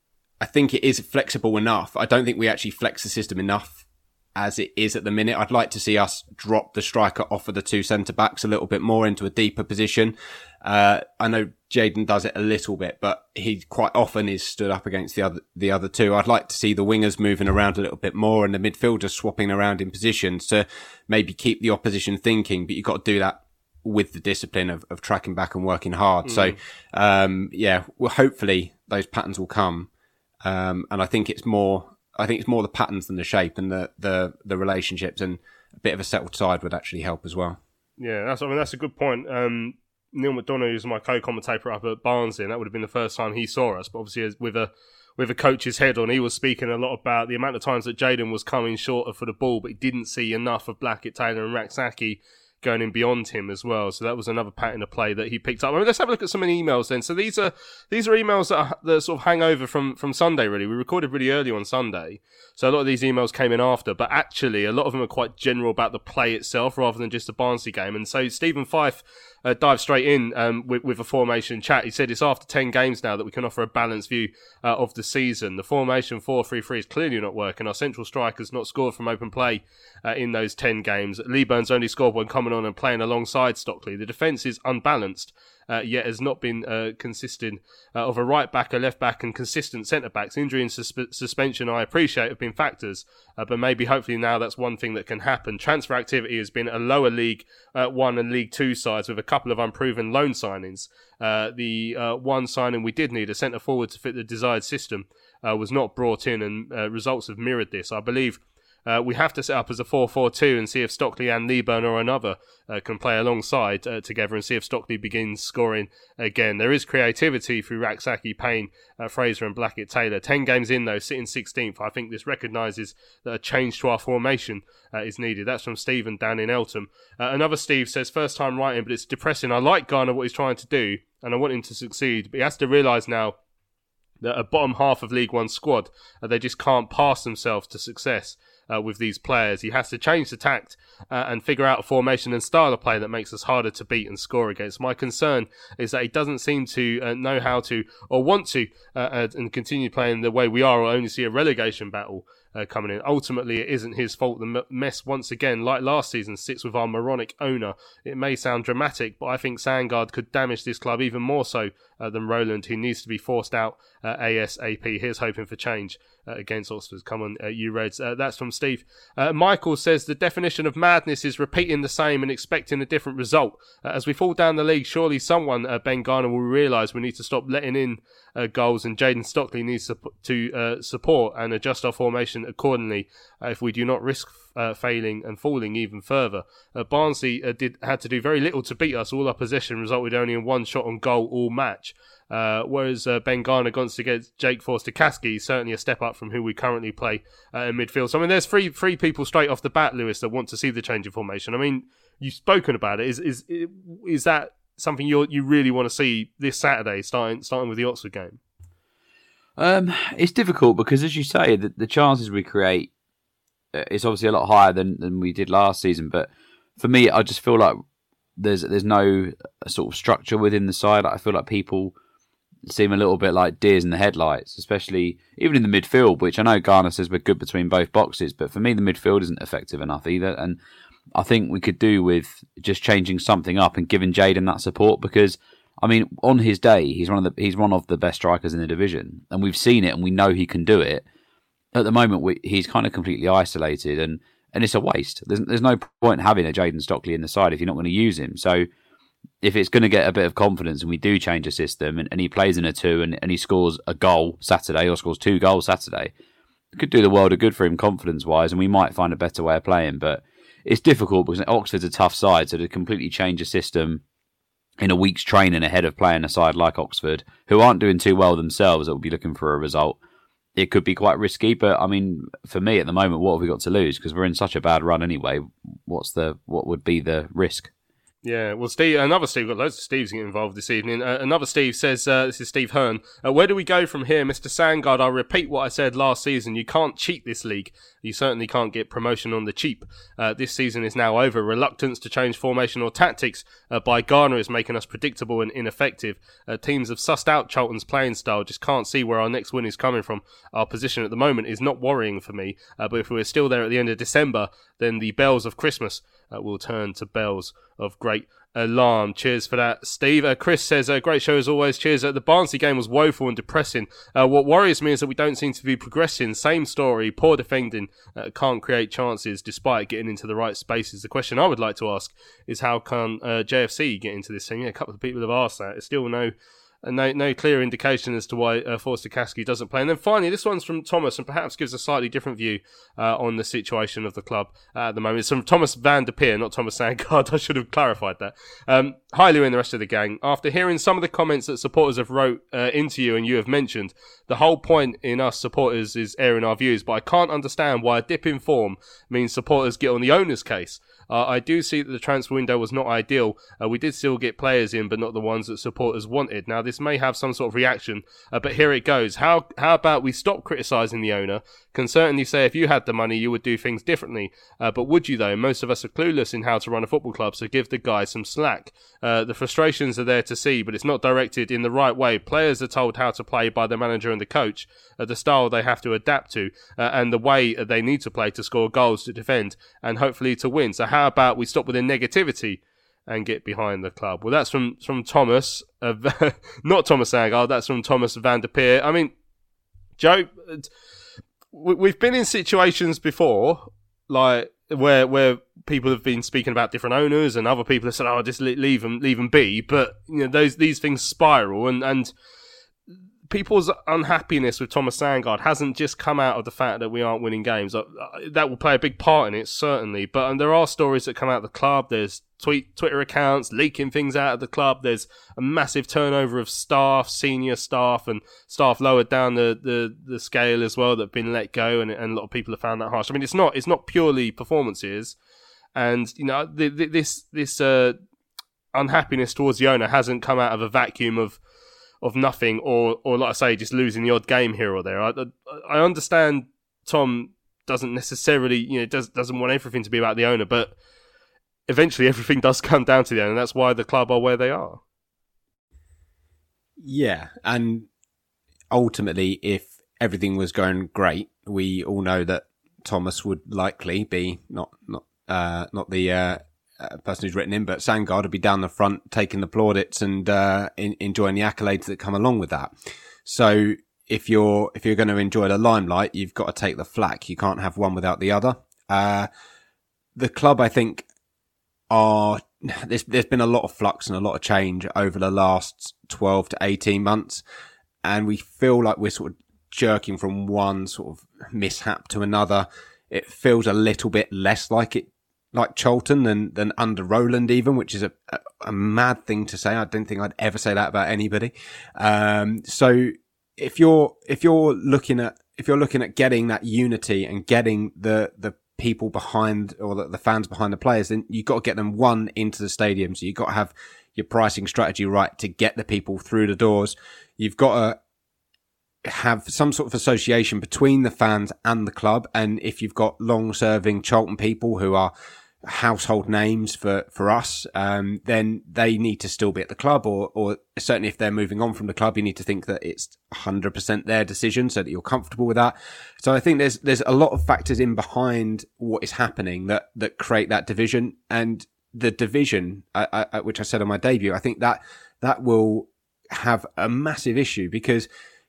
I think it is flexible enough. I don't think we actually flex the system enough as it is at the minute. I'd like to see us drop the striker off of the two centre backs a little bit more into a deeper position. Uh, I know Jayden does it a little bit, but he quite often is stood up against the other, the other two. I'd like to see the wingers moving around a little bit more and the midfielders swapping around in positions to maybe keep the opposition thinking, but you've got to do that with the discipline of, of tracking back and working hard. Mm. So, um, yeah, well, hopefully those patterns will come. Um, and I think it's more, I think it's more the patterns than the shape and the, the, the relationships, and a bit of a settled side would actually help as well. Yeah, that's, I mean, that's a good point. Um, Neil McDonough is my co-commentator up at Barnsley, and that would have been the first time he saw us. But obviously, with a with a coach's head on, he was speaking a lot about the amount of times that Jayden was coming shorter for the ball, but he didn't see enough of Blackett, Taylor and Rak-Sakyi going in beyond him as well. So that was another pattern of play that he picked up. I mean, let's have a look at some of the emails then. So these are these are emails that, are, that sort of hang over from, from Sunday, really. We recorded really early on Sunday, so a lot of these emails came in after, but actually a lot of them are quite general about the play itself rather than just the Barnsley game. And so Stephen Fife uh, dived straight in um, with, with a formation chat. He said it's after ten games now that we can offer a balanced view uh, of the season. The formation four three three is clearly not working. Our central striker's not scored from open play uh, in those ten games. Lee Burns only scored when coming on and playing alongside Stockley. The defence is unbalanced, uh, yet has not been uh, consistent uh, of a right back, a left back, and consistent centre backs. Injury and susp- suspension, I appreciate, have been factors, uh, but maybe hopefully now that's one thing that can happen. Transfer activity has been a lower League uh, One and League Two sides with a couple of unproven loan signings. Uh, the uh, one signing we did need, a centre forward to fit the desired system, uh, was not brought in, and uh, results have mirrored this. I believe Uh, we have to set up as a four four two and see if Stockley and Leeburn or another uh, can play alongside uh, together and see if Stockley begins scoring again. There is creativity through Rak-Sakyi, Payne, uh, Fraser and Blackett Taylor. Ten games in though, sitting sixteenth. I think this recognises that a change to our formation uh, is needed. That's from Stephen down in Eltham. Uh, another Steve says, first time writing, but it's depressing. I like Garner, what he's trying to do, and I want him to succeed, but he has to realise now that a bottom half of League One squad, uh, they just can't pass themselves to success uh, with these players. He has to change the tact uh, and figure out a formation and style of play that makes us harder to beat and score against. My concern is that he doesn't seem to uh, know how to or want to uh, uh, and continue playing the way we are, or only see a relegation battle Uh, coming in. Ultimately, it isn't his fault. The m- mess, once again, like last season, sits with our moronic owner. It may sound dramatic, but I think Sandgaard could damage this club even more so uh, than Roland. He needs to be forced out uh, ASAP. Here's hoping for change uh, against Oxford. Come on, uh, you Reds. Uh, that's from Steve. Uh, Michael says the definition of madness is repeating the same and expecting a different result. Uh, as we fall down the league, surely someone, uh, Ben Garner, will realise we need to stop letting in uh, goals, and Jayden Stockley needs to, to uh, support and adjust our formation accordingly uh, if we do not risk uh, failing and falling even further. Uh, Barnsley uh, did had to do very little to beat us. All our possession resulted only in one shot on goal all match. Uh, whereas uh, Ben Garner gone against Jake Forster-Caskey, certainly a step up from who we currently play uh, in midfield. So I mean, there's three three people straight off the bat, Lewis, that want to see the change in formation. I mean, you've spoken about it. Is is is that something you you really want to see this Saturday, starting starting with the Oxford game? Um, it's difficult because, as you say, the, the chances we create, uh, it's obviously a lot higher than, than we did last season. But for me, I just feel like there's there's no sort of structure within the side. I feel like people seem a little bit like deers in the headlights, especially even in the midfield, which I know Garner says we're good between both boxes, but for me the midfield isn't effective enough either. And I think we could do with just changing something up and giving Jayden that support, because I mean, on his day, he's one of the he's one of the best strikers in the division, and we've seen it and we know he can do it. At the moment, we, he's kind of completely isolated, and, and it's a waste. There's there's no point having a Jayden Stockley in the side if you're not going to use him. So if it's going to get a bit of confidence and we do change a system and, and he plays in a two and, and he scores a goal Saturday or scores two goals Saturday, it could do the world of good for him confidence-wise, and we might find a better way of playing. But it's difficult because Oxford's a tough side, so to completely change a system in a week's training ahead of playing a side like Oxford, who aren't doing too well themselves, that will be looking for a result, it could be quite risky. But I mean, for me at the moment, what have we got to lose? Because we're in such a bad run anyway. What's the what would be the risk? Yeah, well, Steve, another Steve, we've got loads of Steves getting involved this evening. Uh, another Steve says, uh, this is Steve Hearn, uh, where do we go from here? Mister Sandgaard, I'll repeat what I said last season. You can't cheat this league. You certainly can't get promotion on the cheap. Uh, this season is now over. Reluctance to change formation or tactics uh, by Garner is making us predictable and ineffective. Uh, teams have sussed out Charlton's playing style, just can't see where our next win is coming from. Our position at the moment is not worrying for me, uh, but if we're still there at the end of December, then the bells of Christmas uh, will turn to bells of great alarm. Cheers for that, Steve. Uh, Chris says, uh, great show as always. Cheers. Uh, the Barnsley game was woeful and depressing. Uh, what worries me is that we don't seem to be progressing. Same story, poor defending, uh, can't create chances despite getting into the right spaces. The question I would like to ask is how can uh, J F C get into this thing? Yeah, a couple of people have asked that. It's still no No, no clear indication as to why uh, Forster-Caskey doesn't play. And then finally, this one's from Thomas, and perhaps gives a slightly different view uh, on the situation of the club uh, at the moment. It's from Thomas Van der Peer, not Thomas Sandgaard. I should have clarified that. Um, Hi, Lou and the rest of the gang. After hearing some of the comments that supporters have wrote uh, into you and you have mentioned, the whole point in us supporters is airing our views, but I can't understand why a dip in form means supporters get on the owner's case. Uh, I do see that the transfer window was not ideal. Uh, we did still get players in, but not the ones that supporters wanted. Now, this may have some sort of reaction, uh, but here it goes. How how about we stop criticising the owner? Can certainly say if you had the money, you would do things differently. Uh, but would you, though? Most of us are clueless in how to run a football club, so give the guy some slack. Uh, the frustrations are there to see, but it's not directed in the right way. Players are told how to play by the manager and the coach, uh, the style they have to adapt to, uh, and the way they need to play to score goals, to defend, and hopefully to win. So how about we stop with the negativity and get behind the club? Well, that's from, from Thomas, uh, not Thomas Sandgaard, that's from Thomas Van der Peer. I mean, Joe, we've been in situations before, like, where where people have been speaking about different owners, and other people have said, "Oh, just leave them, leave them be." But you know, those these things spiral, and and people's unhappiness with Thomas Sandgaard hasn't just come out of the fact that we aren't winning games. That will play a big part in it, certainly. But and there are stories that come out of the club. There's tweet Twitter accounts leaking things out of the club. There's a massive turnover of staff, senior staff, and staff lower down the, the, the scale as well that have been let go, and, and a lot of people have found that harsh. I mean, it's not it's not purely performances, and you know the, the, this this uh, unhappiness towards the owner hasn't come out of a vacuum of. of nothing, or, or like I say, just losing the odd game here or there. I, I understand Tom doesn't necessarily, you know, does, doesn't want everything to be about the owner, but eventually everything does come down to the owner, and that's why the club are where they are. Yeah, and ultimately, if everything was going great, we all know that Thomas would likely be, not not uh, not the... Uh, Uh, person who's written in, but Sandgaard would be down the front taking the plaudits and uh, in, enjoying the accolades that come along with that. So if you're if you're going to enjoy the limelight, you've got to take the flak. You can't have one without the other. Uh, the club, I think, are there's there's been a lot of flux and a lot of change over the last twelve to eighteen months, and we feel like we're sort of jerking from one sort of mishap to another. It feels a little bit less like it like Charlton than than under Roland even, which is a, a, a mad thing to say. I don't think I'd ever say that about anybody. Um, so if you're if you're looking at if you're looking at getting that unity and getting the the people behind or the, the fans behind the players, then you've got to get them one into the stadium. So you've got to have your pricing strategy right to get the people through the doors. You've got to have some sort of association between the fans and the club. And if you've got long-serving Charlton people who are household names for, for us, um, then they need to still be at the club, or, or certainly if they're moving on from the club, you need to think that it's one hundred percent their decision so that you're comfortable with that. So I think there's, there's a lot of factors in behind what is happening that, that create that division. And the division, I, I, which I said on my debut, I think that, that will have a massive issue, because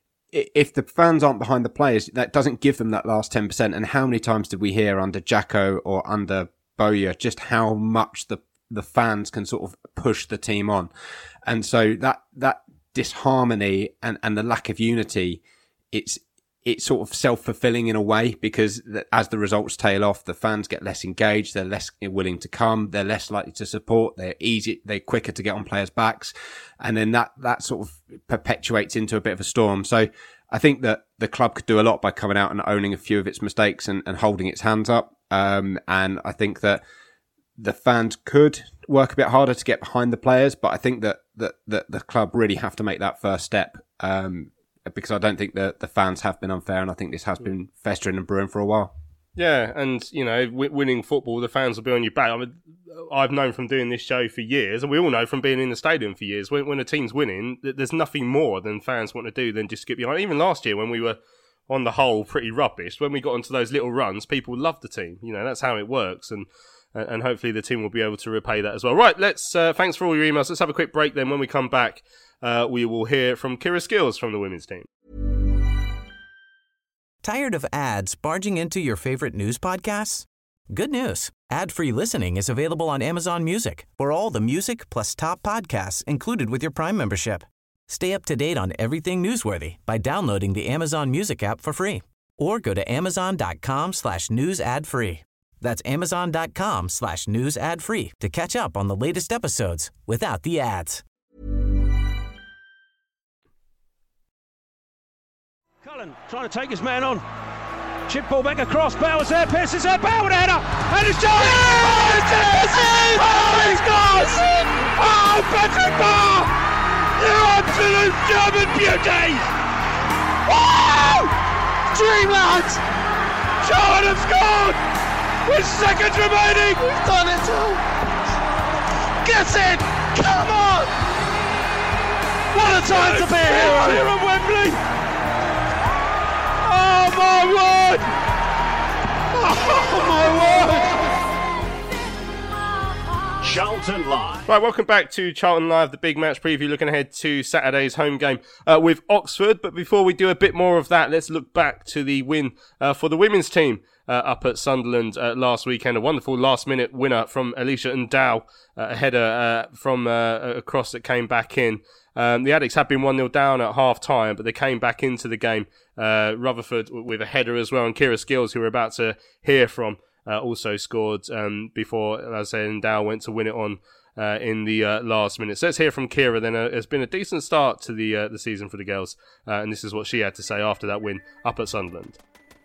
if the fans aren't behind the players, that doesn't give them that last ten percent. And how many times did we hear under Jacko or under Bowyer just how much the the fans can sort of push the team on? And so that that disharmony and, and the lack of unity, it's it's sort of self-fulfilling in a way, because as the results tail off, the fans get less engaged, they're less willing to come, they're less likely to support, they're easy, they're quicker to get on players' backs. And then that, that sort of perpetuates into a bit of a storm. So I think that the club could do a lot by coming out and owning a few of its mistakes and, and holding its hands up. Um, and I think that the fans could work a bit harder to get behind the players, but I think that, that, that the club really have to make that first step. Um, because I don't think that the fans have been unfair, and I think this has been festering and brewing for a while. Yeah, and, you know, w- winning football, the fans will be on your back. I mean, I've known from doing this show for years, and we all know from being in the stadium for years, when, when a team's winning, there's nothing more than fans want to do than just skip behind. Even last year when we were, on the whole, pretty rubbish, when we got into those little runs, people loved the team. You know, that's how it works, and and hopefully the team will be able to repay that as well. Right, let's, uh, thanks for all your emails. Let's have a quick break then. When we come back, uh, we will hear from Kira Skills from the women's team. Tired of ads barging into your favorite news podcasts? Good news. Ad-free listening is available on Amazon Music for all the music plus top podcasts included with your Prime membership. Stay up to date on everything newsworthy by downloading the Amazon Music app for free, or go to amazon.com slash news ad free. That's amazon.com slash news ad free to catch up on the latest episodes without the ads. Cullen trying to take his man on. Chip ball back across. Bowers there. Pearce is there. Bauer with a header. And it's done. Oh, it's in! Oh, it's gone! Oh, Patrick Barr! You absolute German beauty! Wow! Dreamland! Charlton have scored! With seconds remaining! We've done it all! Get it! Come on! What a time to be a hero! Here at Wembley! Oh my word! Oh my word! Charlton Live. Right, welcome back to Charlton Live, the big match preview, looking ahead to Saturday's home game uh, with Oxford. But before we do a bit more of that, let's look back to the win uh, for the women's team uh, up at Sunderland uh, last weekend. A wonderful last-minute winner from Alicia Ndow, uh, a header uh, from uh, a cross that came back in. Um, the Addicts had been one nil down at half-time, but they came back into the game. Uh, Rutherford with a header as well, and Kira Skills, who we're about to hear from, uh, also scored um, before, as I say, Ndow went to win it on uh, in the uh, last minute. So let's hear from Kira then. Uh, it's been a decent start to the uh, the season for the girls, uh, and this is what she had to say after that win up at Sunderland.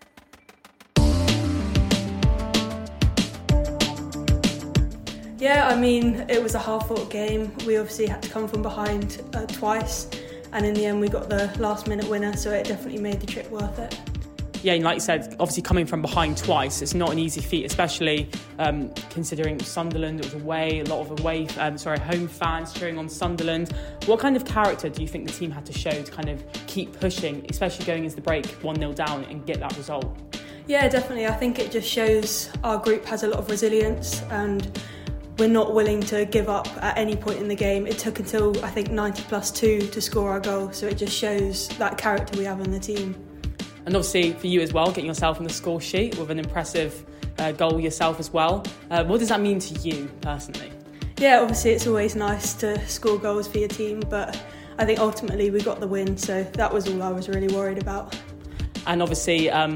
Yeah, I mean, it was a hard-fought game. We obviously had to come from behind uh, twice, and in the end we got the last-minute winner, so it definitely made the trip worth it. Yeah, and like you said, obviously coming from behind twice, it's not an easy feat, especially um, considering Sunderland, it was away, a lot of away, um, sorry, home fans cheering on Sunderland. What kind of character do you think the team had to show to kind of keep pushing, especially going into the break one nil down and get that result? Yeah, definitely. I think it just shows our group has a lot of resilience, and we're not willing to give up at any point in the game. It took until, I think, ninety plus two to score our goal, so it just shows that character we have in the team. And obviously for you as well, getting yourself on the score sheet with an impressive uh, goal yourself as well. Uh, what does that mean to you personally? Yeah, obviously it's always nice to score goals for your team, but I think ultimately we got the win, so that was all I was really worried about. And obviously um,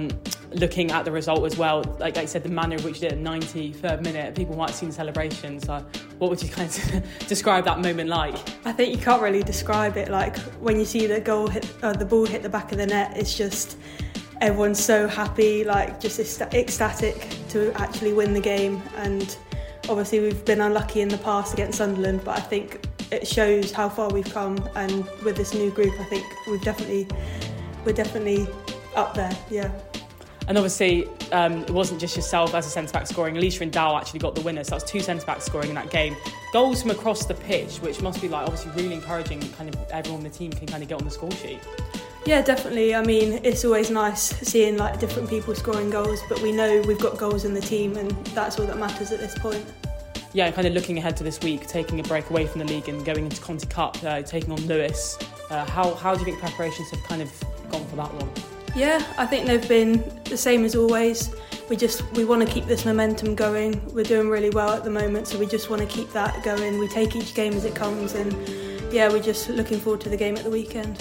looking at the result as well, like I said, the manner in which you did it, ninety-third minute, people might have seen the celebrations. So what would you kind of describe that moment like? I think you can't really describe it. Like when you see the goal hit, uh, the ball hit the back of the net, it's just everyone's so happy, like just ecstatic to actually win the game. And obviously we've been unlucky in the past against Sunderland, but I think it shows how far we've come. And with this new group, I think we've definitely we're definitely up there. Yeah. And obviously, um, it wasn't just yourself as a centre-back scoring. Alicia and Dow actually got the winner, so that was two centre-backs scoring in that game. Goals from across the pitch, which must be like obviously really encouraging. Kind of everyone on the team can kind of get on the score sheet. Yeah, definitely. I mean, it's always nice seeing like different people scoring goals, but we know we've got goals in the team, and that's all that matters at this point. Yeah, and kind of looking ahead to this week, taking a break away from the league and going into Conti Cup, uh, taking on Lewes. Uh, how how do you think preparations have kind of gone for that one? Yeah, I think they've been the same as always. We just we want to keep this momentum going. We're doing really well at the moment, so we just want to keep that going. We take each game as it comes, and yeah, we're just looking forward to the game at the weekend.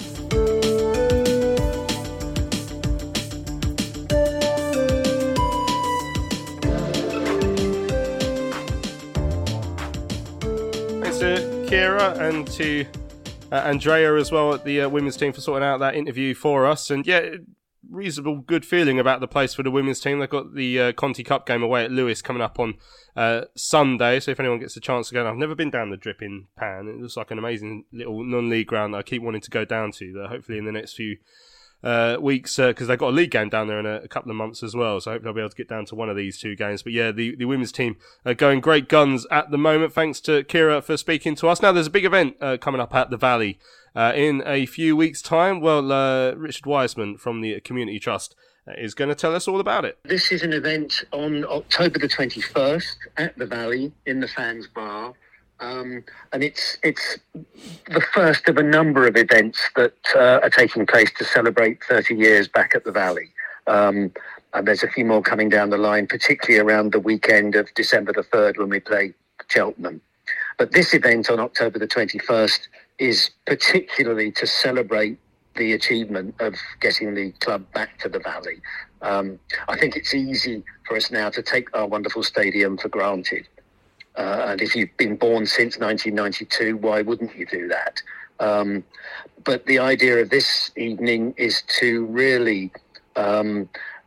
Thanks to Kira and to uh, Andrea as well at the uh, women's team for sorting out that interview for us. And yeah, reasonable good feeling about the place for the women's team. They've got the uh, Conti Cup game away at Lewes coming up on uh, Sunday, so if anyone gets a chance to go, I've never been down the Dripping Pan. It looks like an amazing little non-league ground that I keep wanting to go down to, that hopefully in the next few uh, weeks, because uh, they've got a league game down there in a, a couple of months as well, so hopefully I'll be able to get down to one of these two games. But yeah, the, the women's team are going great guns at the moment. Thanks to Kira for speaking to us. Now there's a big event uh, coming up at the Valley Uh, in a few weeks' time. Well, uh, Richard Wiseman from the Community Trust uh, is going to tell us all about it. This is an event on October the twenty-first at the Valley in the Fans Bar. Um, and it's it's the first of a number of events that uh, are taking place to celebrate thirty years back at the Valley. Um, and there's a few more coming down the line, particularly around the weekend of December the third when we play Cheltenham. But this event on October the twenty-first is particularly to celebrate the achievement of getting the club back to the Valley. Um, I think it's easy for us now to take our wonderful stadium for granted. Uh, and if you've been born since nineteen ninety-two, why wouldn't you do that? Um, but the idea of this evening is to really um,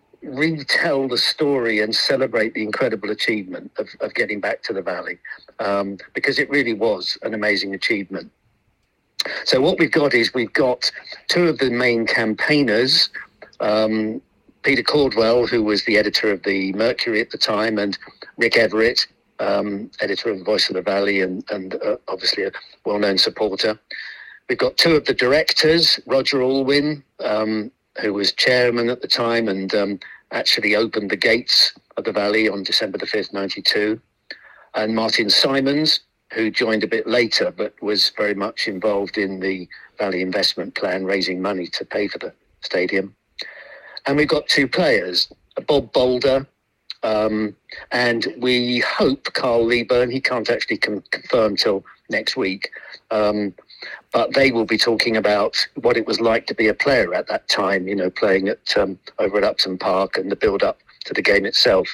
retell the story and celebrate the incredible achievement of, of getting back to the Valley, um, because it really was an amazing achievement. So what we've got is we've got two of the main campaigners, um, Peter Caldwell, who was the editor of the Mercury at the time, and Rick Everett, um, editor of the Voice of the Valley and, and uh, obviously a well-known supporter. We've got two of the directors, Roger Alwyn, um, who was chairman at the time and um, actually opened the gates of the Valley on December the fifth, ninety-two, and Martin Simons, who joined a bit later but was very much involved in the Valley investment plan, raising money to pay for the stadium. And we've got two players, Bob Boulder, um, and we hope Carl Leeburn. He can't actually con- confirm till next week, um, but they will be talking about what it was like to be a player at that time, you know, playing at um, over at Upton Park and the build-up to the game itself.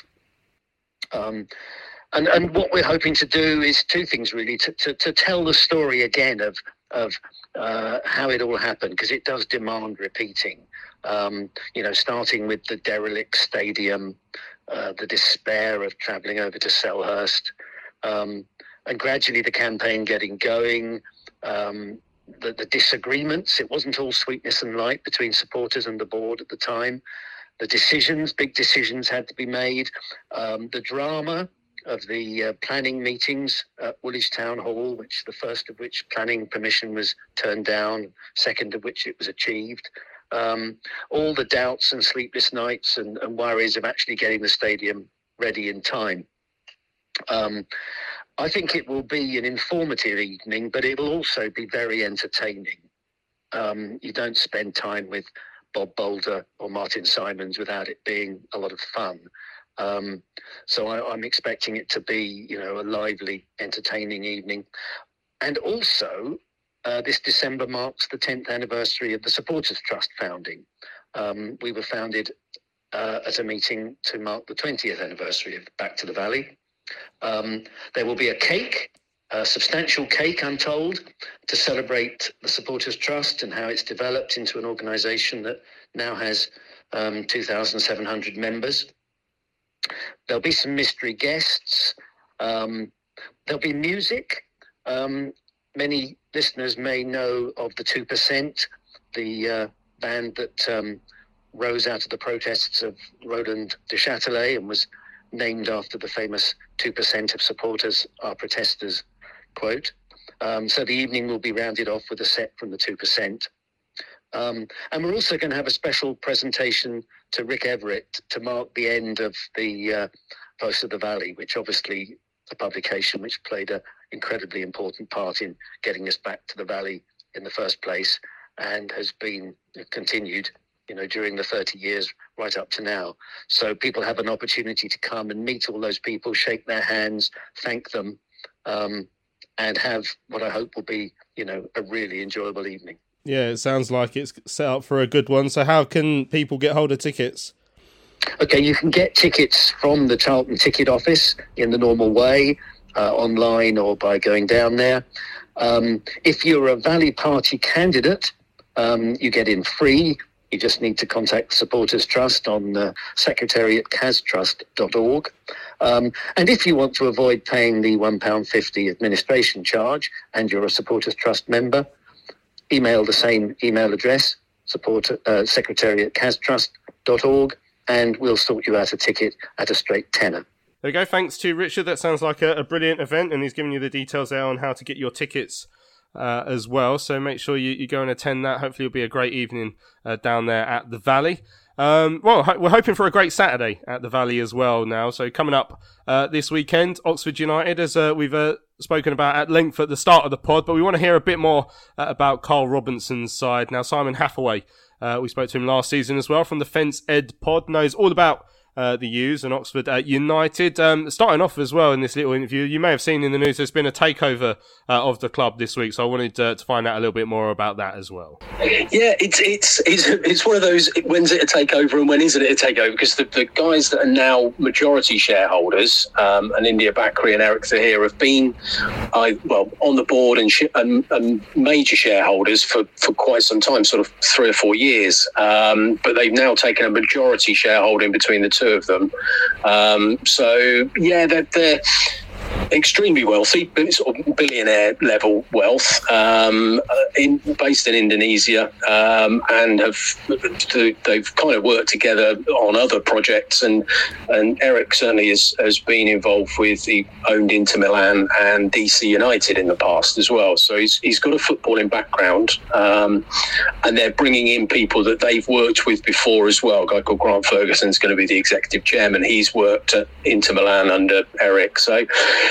Um, And, and what we're hoping to do is two things, really, to, to, to tell the story again of of uh, how it all happened, because it does demand repeating, um, you know, starting with the derelict stadium, uh, the despair of travelling over to Selhurst, um, and gradually the campaign getting going, um, the, the disagreements. It wasn't all sweetness and light between supporters and the board at the time. The decisions, big decisions had to be made, um, the drama of the uh, planning meetings at Woolwich Town Hall, which the first of which planning permission was turned down, second of which it was achieved. Um, all the doubts and sleepless nights and, and worries of actually getting the stadium ready in time. Um, I think it will be an informative evening, but it'll also be very entertaining. Um, you don't spend time with Bob Boulder or Martin Simons without it being a lot of fun. Um, so I, I'm expecting it to be, you know, a lively, entertaining evening. And also, uh, this December marks the tenth anniversary of the Supporters Trust founding. Um, we were founded uh, at a meeting to mark the twentieth anniversary of Back to the Valley. Um, there will be a cake, a substantial cake, I'm told, to celebrate the Supporters Trust and how it's developed into an organisation that now has um, two thousand seven hundred members. There'll be some mystery guests. Um, there'll be music. Um, many listeners may know of the two percent, the uh, band that um, rose out of the protests of Roland Duchâtelet and was named after the famous two percent of supporters are protesters quote. Um, so the evening will be rounded off with a set from the two percent. Um, and we're also going to have a special presentation to Rick Everett to mark the end of the uh, Voice of the Valley, which obviously a publication which played an incredibly important part in getting us back to the Valley in the first place and has been continued, you know, during the thirty years right up to now. So people have an opportunity to come and meet all those people, shake their hands, thank them, um, and have what I hope will be, you know, a really enjoyable evening. Yeah, it sounds like it's set up for a good one. So how can people get hold of tickets? Okay, you can get tickets from the Charlton ticket office in the normal way, uh, online or by going down there. Um, if you're a Valley Party candidate, um, you get in free. You just need to contact the Supporters Trust on uh, secretary at cas trust dot org. Um, and if you want to avoid paying the one pound fifty administration charge and you're a Supporters Trust member, email the same email address, support, uh, secretary at cas trust dot org, and we'll sort you out a ticket at a straight tenner. There we go. Thanks to Richard. That sounds like a, a brilliant event, and he's giving you the details there on how to get your tickets uh, as well. So make sure you, you go and attend that. Hopefully it'll be a great evening uh, down there at the Valley. Um, well, ho- we're hoping for a great Saturday at the Valley as well now. So coming up uh, this weekend, Oxford United, as uh, we've uh, spoken about at length at the start of the pod, but we want to hear a bit more uh, about Carl Robinson's side. Now, Simon Hathaway, uh, we spoke to him last season as well from the Fence Ed pod, knows all about Uh, the U's and Oxford uh, United. Um, starting off as well in this little interview, you may have seen in the news there's been a takeover uh, of the club this week, so I wanted uh, to find out a little bit more about that as well. Yeah, it's it's it's it's one of those, when's it a takeover and when isn't it a takeover? Because the, the guys that are now majority shareholders, um, and India Bakri and Eric Zahir, have been I well on the board and, sh- and, and major shareholders for, for quite some time, sort of three or four years. Um, but they've now taken a majority shareholding between the two of them. Um, so yeah, they're, they're extremely wealthy, sort of billionaire level wealth, um, in, based in Indonesia, um, and have they've kind of worked together on other projects. And and Eric certainly has, has been involved with, he owned Inter Milan and D C United in the past as well. So he's he's got a footballing background, um, and they're bringing in people that they've worked with before as well. A guy called Grant Ferguson is going to be the executive chairman. He's worked at Inter Milan under Eric. So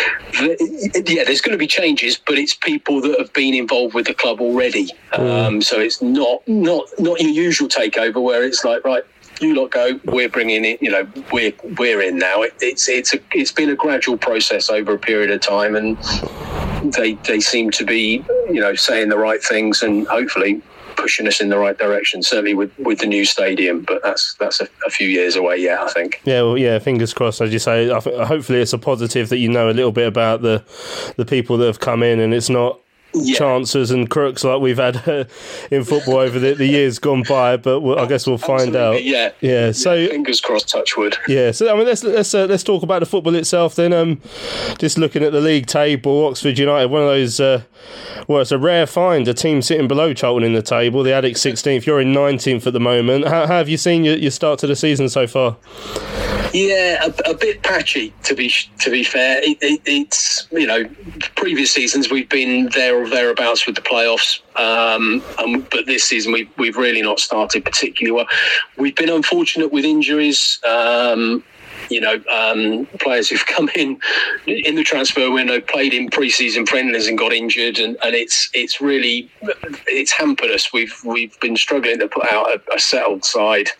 yeah, there's going to be changes, but it's people that have been involved with the club already. Um, so it's not not not your usual takeover where it's like, right, you lot go, we're bringing it, you know, we're we're in now. It, it's it's a it's been a gradual process over a period of time, and they they seem to be, you know, saying the right things and hopefully pushing us in the right direction, certainly with, with the new stadium, but that's that's a, a few years away yet, I think. Yeah, well, yeah, fingers crossed, as you say. I th- hopefully it's a positive that you know a little bit about the the people that have come in, and it's not yeah. chancers and crooks like we've had uh, in football over the, the years gone by, but we'll, I guess we'll find Absolutely, out. Yeah, yeah. So yeah, fingers crossed, touch wood. Yeah. So I mean, let's let's uh, let's talk about the football itself then. Um, just looking at the league table, Oxford United, one of those. Uh, well, it's a rare find, a team sitting below Charlton in the table. The Addicts sixteenth. You're in nineteenth at the moment. How, how have you seen your, your start to the season so far? Yeah, a, a bit patchy to be to be fair. It, it, it's you know, previous seasons we've been there or thereabouts with the playoffs, um, um, but this season we we've really not started particularly well. We've been unfortunate with injuries. Um, you know, um, players who've come in in the transfer window, played in pre-season friendlies and got injured, and, and it's it's really it's hampered us. We've we've been struggling to put out a, a settled side.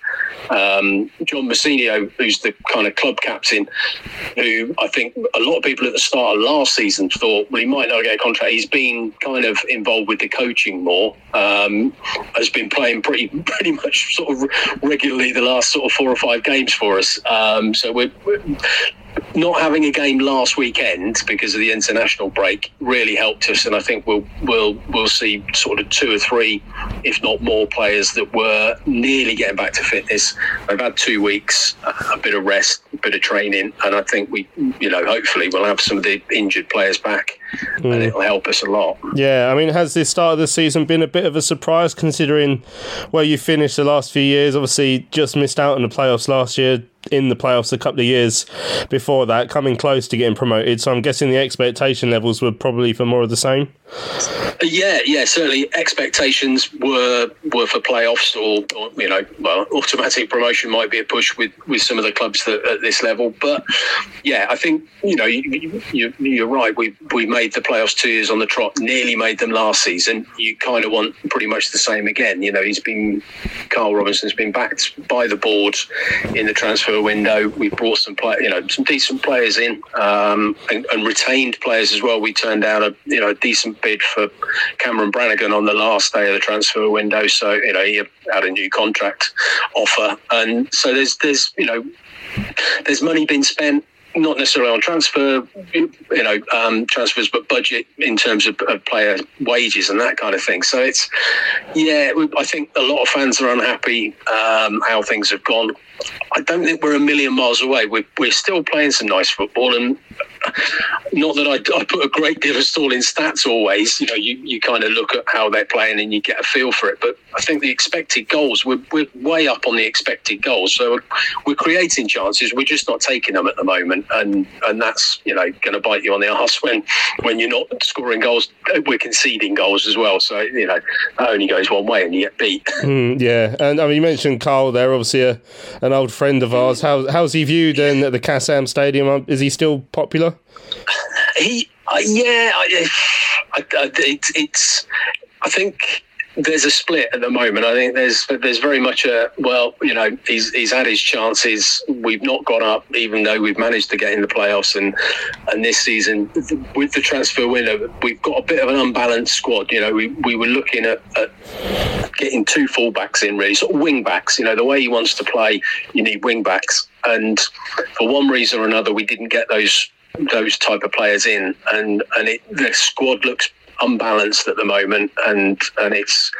Um, John Messinio, who's the kind of club captain, who I think a lot of people at the start of last season thought, well, he might not get a contract. He's been kind of involved with the coaching more. Um, has been playing pretty pretty much sort of regularly the last sort of four or five games for us. Um, so we're, we're not having a game last weekend because of the international break really helped us, and I think we'll we'll we'll see sort of two or three, if not more, players that were nearly getting back to fitness. They've had two weeks, a bit of rest, a bit of training, and I think we, you know, hopefully we'll have some of the injured players back, mm. and it'll help us a lot. Yeah, I mean, has this start of the season been a bit of a surprise considering where you finished the last few years? Obviously, just missed out on the playoffs last year. In the playoffs a couple of years before that, coming close to getting promoted. So I'm guessing the expectation levels were probably for more of the same. Yeah, yeah, certainly expectations were were for playoffs, or, or you know, well, automatic promotion might be a push with, with some of the clubs that at this level. But yeah, I think you know you, you, you're right. We we made the playoffs two years on the trot, nearly made them last season. You kind of want pretty much the same again. You know, he's been Carl Robinson's been backed by the board in the transfer window. We brought some play, you know, some decent players in, um, and, and retained players as well. We turned down a you know a decent bid for Cameron Brannigan on the last day of the transfer window, so you know he had a new contract offer, and so there's there's you know there's money being spent, not necessarily on transfer, you know, um, transfers, but budget in terms of, of player wages and that kind of thing. So it's, yeah, I think a lot of fans are unhappy um, how things have gone. I don't think we're a million miles away. We're, we're still playing some nice football, and not that I, I put a great deal of stall in stats always. You know, you, you kind of look at how they're playing and you get a feel for it. But I think the expected goals, we're, we're way up on the expected goals. So we're, we're creating chances. We're just not taking them at the moment. And and that's, you know, going to bite you on the arse when, when you're not scoring goals. We're conceding goals as well. So, you know, that only goes one way and you get beat. Mm, yeah. And I mean, you mentioned Carl there, obviously a, an old friend of ours. How, how's he viewed then at the Kassam Stadium? Is he still popular? He, uh, yeah, I, I, I, it, it's, I think there's a split at the moment. I think there's there's very much a, well, you know, he's he's had his chances. We've not got up, even though we've managed to get in the playoffs. And and this season, with the transfer window, we've got a bit of an unbalanced squad. You know, we, we were looking at, at getting two fullbacks in, really, sort of wing backs. You know, the way he wants to play, you need wing backs. And for one reason or another, we didn't get those those type of players in, and and it, the squad looks unbalanced at the moment, and and it's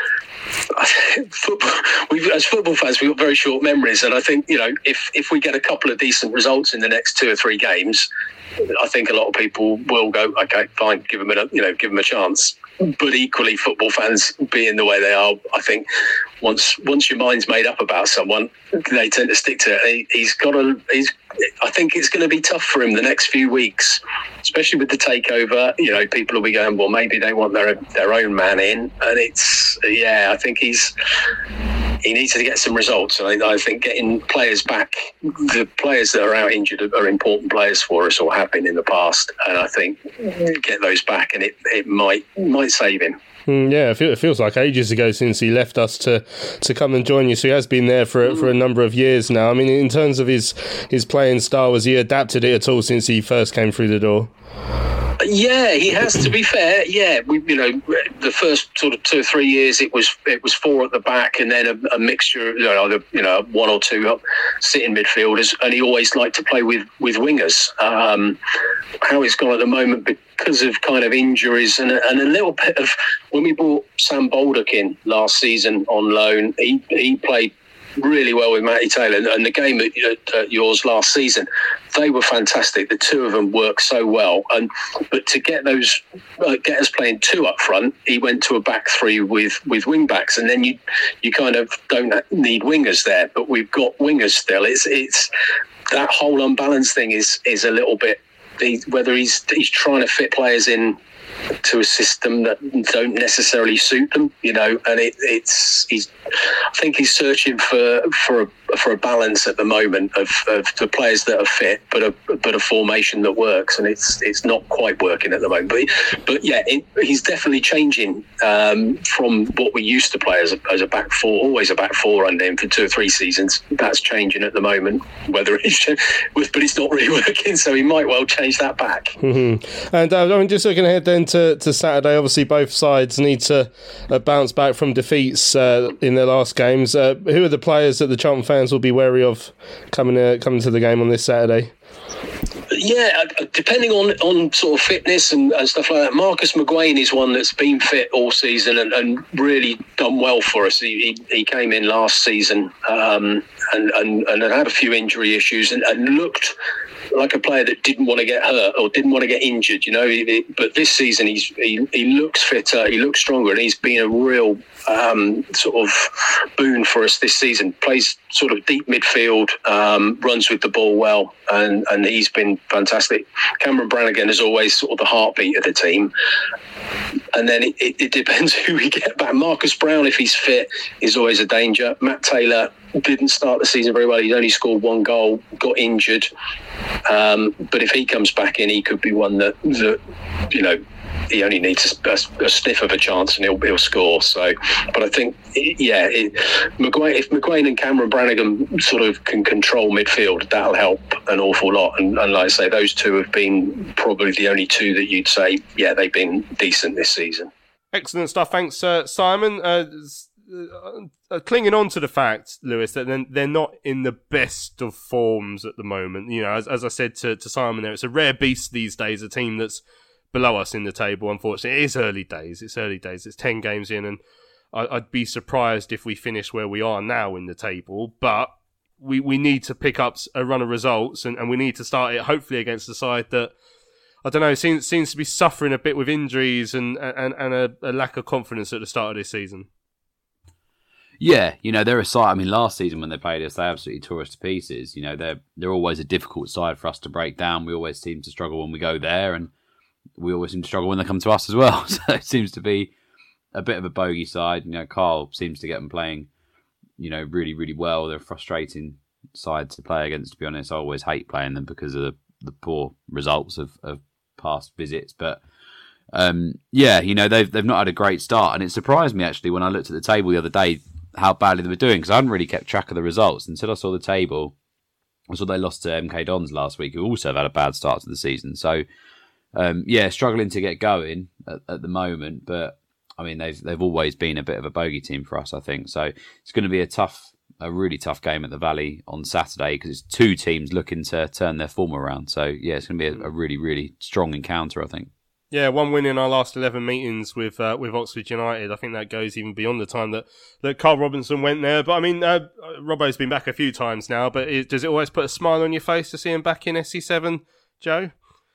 football, we've, as football fans, we've got very short memories, and I think, you know, if if we get a couple of decent results in the next two or three games, I think a lot of people will go, okay, fine, give them a you know give them a chance. But equally, football fans, being the way they are, I think once once your mind's made up about someone, they tend to stick to it. He, he's got a. He's. I think it's going to be tough for him the next few weeks, especially with the takeover. You know, people will be going, well, maybe they want their their own man in, and it's yeah. I think he's. He needs to get some results, and I, I think getting players back, the players that are out injured are important players for us, or have been in the past, and I think get those back, and it, it might might save him. Mm, yeah, it feels like ages ago since he left us to, to come and join you. So he has been there for for a number of years now. I mean, in terms of his his playing style, has he adapted it at all since he first came through the door? Yeah, he has, to be fair. Yeah, we, you know, the first sort of two or three years, it was it was four at the back, and then a, a mixture of, you know, either, you know, one or two up sitting midfielders, and he always liked to play with with wingers. Um, how it's gone at the moment, because of kind of injuries and a, and a little bit of, when we brought Sam Baldock in last season on loan, he he played really well with Matty Taylor, and the game at, at yours last season, they were fantastic. The two of them worked so well, and but to get those uh, get us playing two up front, he went to a back three with with wing backs, and then you you kind of don't need wingers there, but we've got wingers still. It's it's that whole unbalanced thing is is a little bit, he, whether he's he's trying to fit players in to a system that don't necessarily suit them, you know. And it, it's he's, I think he's searching for for a for a balance at the moment of, of the players that are fit, but a but a formation that works, and it's it's not quite working at the moment. But, but yeah, it, he's definitely changing um, from what we used to play as a, as a back four, always a back four under him for two or three seasons. That's changing at the moment. Whether it's but it's not really working, so he might well change that back. Mm-hmm. And uh, I mean, just looking ahead then to, to Saturday, obviously both sides need to uh, bounce back from defeats uh, in their last games. Uh, who are the players that the Charlton fans will be wary of coming uh, coming to the game on this Saturday? Yeah, depending on, on sort of fitness and, and stuff like that. Marcus McGuane is one that's been fit all season and, and really done well for us. He, he, he came in last season um, and, and, and had a few injury issues and, and looked like a player that didn't want to get hurt or didn't want to get injured, you know. He, but this season he's he, he looks fitter, he looks stronger, and he's been a real um, sort of boon for us this season. Plays sort of deep midfield, um, runs with the ball well, and, and he's been fantastic. Cameron Brannigan is always sort of the heartbeat of the team. And then it, it, it depends who we get back. Marcus Brown, if he's fit, is always a danger. Matt Taylor didn't start the season very well. He's only scored one goal, got injured. Um, but if he comes back in, he could be one that, that you know, he only needs a, a, a sniff of a chance and he'll, he'll score. So, but I think, yeah, it, McGuane, if McGuane and Cameron Brannigan sort of can control midfield, that'll help an awful lot. And, and like I say, those two have been probably the only two that you'd say, yeah, they've been decent this season. Excellent stuff. Thanks, uh, Simon. Uh, uh, clinging on to the fact, Lewis, that they're, they're not in the best of forms at the moment. You know, as, as I said to, to Simon there, it's a rare beast these days, a team that's below us in the table. Unfortunately, it is early days. It's early days. It's ten games in, and I'd be surprised if we finish where we are now in the table. But we, we need to pick up a run of results, and, and we need to start it hopefully against the side that, I don't know, seems seems to be suffering a bit with injuries and and, and a, a lack of confidence at the start of this season. Yeah, you know, they're a side. I mean, last season when they played us, they absolutely tore us to pieces. You know, they're they're always a difficult side for us to break down. We always seem to struggle when we go there, and we always seem to struggle when they come to us as well. So it seems to be a bit of a bogey side. You know, Carl seems to get them playing, you know, really, really well. They're a frustrating side to play against, to be honest. I always hate playing them because of the, the poor results of, of past visits. But um, yeah, you know, they've they've not had a great start, and it surprised me actually when I looked at the table the other day how badly they were doing, because I hadn't really kept track of the results until I saw the table. I saw they lost to M K Dons last week, who also have had a bad start to the season. So um, yeah, struggling to get going at, at the moment, but I mean they've they've always been a bit of a bogey team for us, I think. So it's going to be a tough, a really tough game at the Valley on Saturday, because it's two teams looking to turn their form around. So yeah, it's going to be a, a really, really strong encounter, I think. Yeah, one win in our last eleven meetings with uh, with Oxford United. I think that goes even beyond the time that, that Carl Robinson went there. But I mean, uh, Robbo's been back a few times now, but it, does it always put a smile on your face to see him back in S C seven, Joe?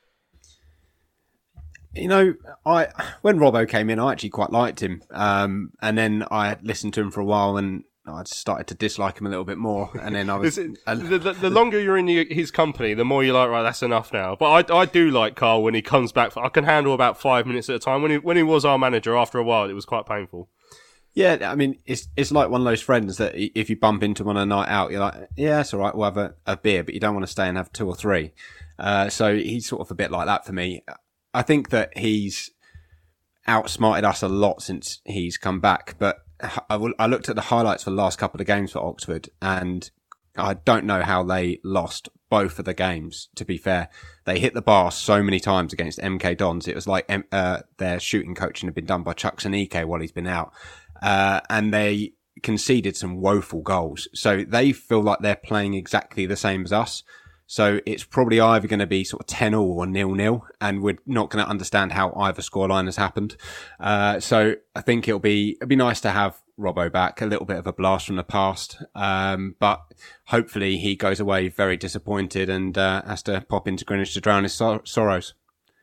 You know, I when Robbo came in, I actually quite liked him. Um, and then I listened to him for a while and I started to dislike him a little bit more, and then I was... it, the, the, the longer you're in his company, the more you're like, right, that's enough now. But I, I do like Carl when he comes back. I can handle about five minutes at a time. When he when he was our manager, after a while, it was quite painful. Yeah, I mean, it's it's like one of those friends that if you bump into on a night out, you're like, yeah, it's all right, we'll have a, a beer, but you don't want to stay and have two or three. Uh, so he's sort of a bit like that for me. I think that he's outsmarted us a lot since he's come back, but I, will, I looked at the highlights for the last couple of games for Oxford, and I don't know how they lost both of the games, to be fair. They hit the bar so many times against M K Dons. It was like uh, their shooting coaching had been done by Chuck Sanike while he's been out. Uh, and they conceded some woeful goals. So they feel like they're playing exactly the same as us. So it's probably either going to be sort of ten all or nil nil, and we're not going to understand how either scoreline has happened. Uh, so I think it'll be, it'll be nice to have Robbo back, a little bit of a blast from the past. Um, but hopefully he goes away very disappointed and, uh, has to pop into Greenwich to drown his sor- sorrows.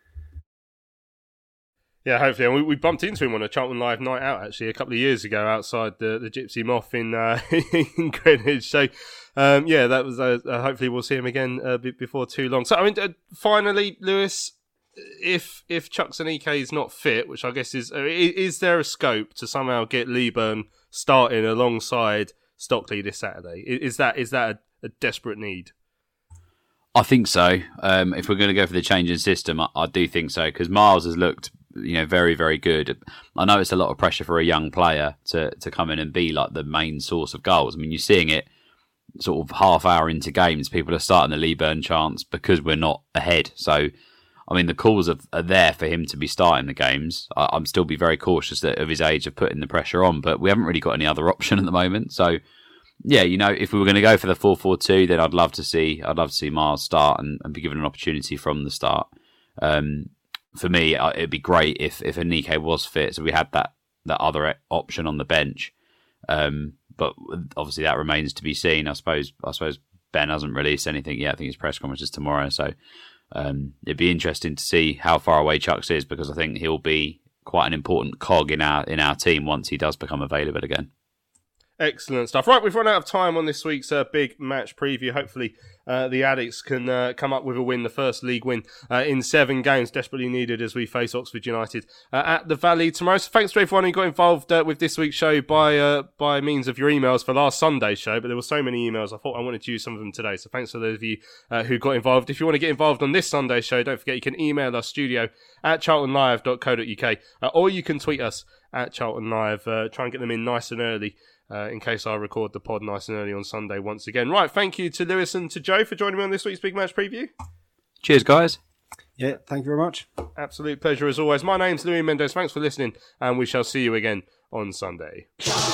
Yeah, hopefully. And we, we bumped into him on a Charlton Live night out, actually, a couple of years ago outside the, the Gypsy Moth in, uh, in Greenwich. So, um, yeah, that was, uh, uh, hopefully we'll see him again uh, b- before too long. So, I mean, uh, finally, Lewis, if if Chuks Aneke is not fit, which I guess is, is there a scope to somehow get Leaburn starting alongside Stockley this Saturday? Is that is that a, a desperate need? I think so. Um, if we're going to go for the change in system, I, I do think so, because Miles has looked, you know, very, very good. I know it's a lot of pressure for a young player to, to come in and be like the main source of goals. I mean, you're seeing it sort of half hour into games. People are starting the Leaburn chants because we're not ahead. So, I mean, the calls are, are there for him to be starting the games. I, I'm still be very cautious that, of his age of putting the pressure on, but we haven't really got any other option at the moment. So, yeah, you know, if we were going to go for the four four two, then I'd love to see I'd love to see Miles start and, and be given an opportunity from the start. Um, for me, it'd be great if if Aneke was fit, so we had that, that other option on the bench. Um, but obviously that remains to be seen. I suppose I suppose Ben hasn't released anything yet. I think his press conference is tomorrow, so um, it'd be interesting to see how far away Chuks is, because I think he'll be quite an important cog in our in our team once he does become available again. Excellent stuff. Right, we've run out of time on this week's uh, big match preview. Hopefully uh, the Addicts can uh, come up with a win, the first league win uh, in seven games, desperately needed as we face Oxford United uh, at the Valley tomorrow. So thanks to everyone who got involved uh, with this week's show by uh, by means of your emails for last Sunday's show, but there were so many emails, I thought I wanted to use some of them today. So thanks for those of you uh, who got involved. If you want to get involved on this Sunday's show, don't forget you can email us, studio at charlton live dot co dot uk, uh, or you can tweet us at Charlton Live. Uh, try and get them in nice and early, Uh, in case I record the pod nice and early on Sunday once again. Right, thank you to Lewis and to Joe for joining me on this week's Big Match Preview. Cheers, guys. Yeah, thank you very much. Absolute pleasure as always. My name's Louis Mendes. Thanks for listening, and we shall see you again on Sunday.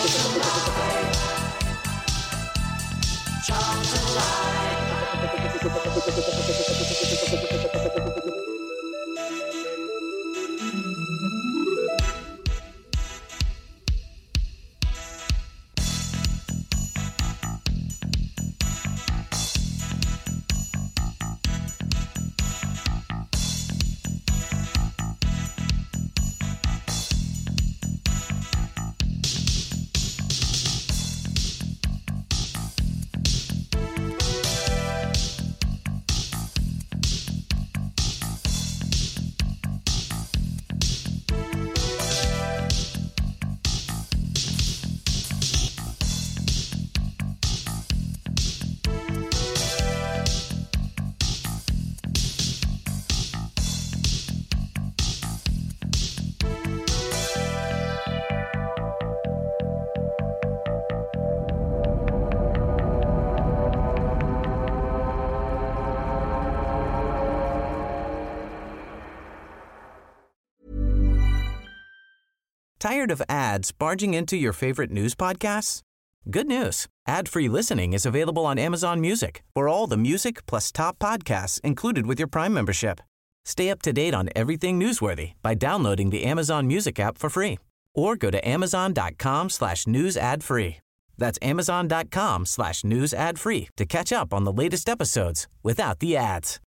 Tired of ads barging into your favorite news podcasts? Good news. Ad-free listening is available on Amazon Music for all the music plus top podcasts included with your Prime membership. Stay up to date on everything newsworthy by downloading the Amazon Music app for free or go to amazon.com slash news ad free. That's amazon.com slash news ad free to catch up on the latest episodes without the ads.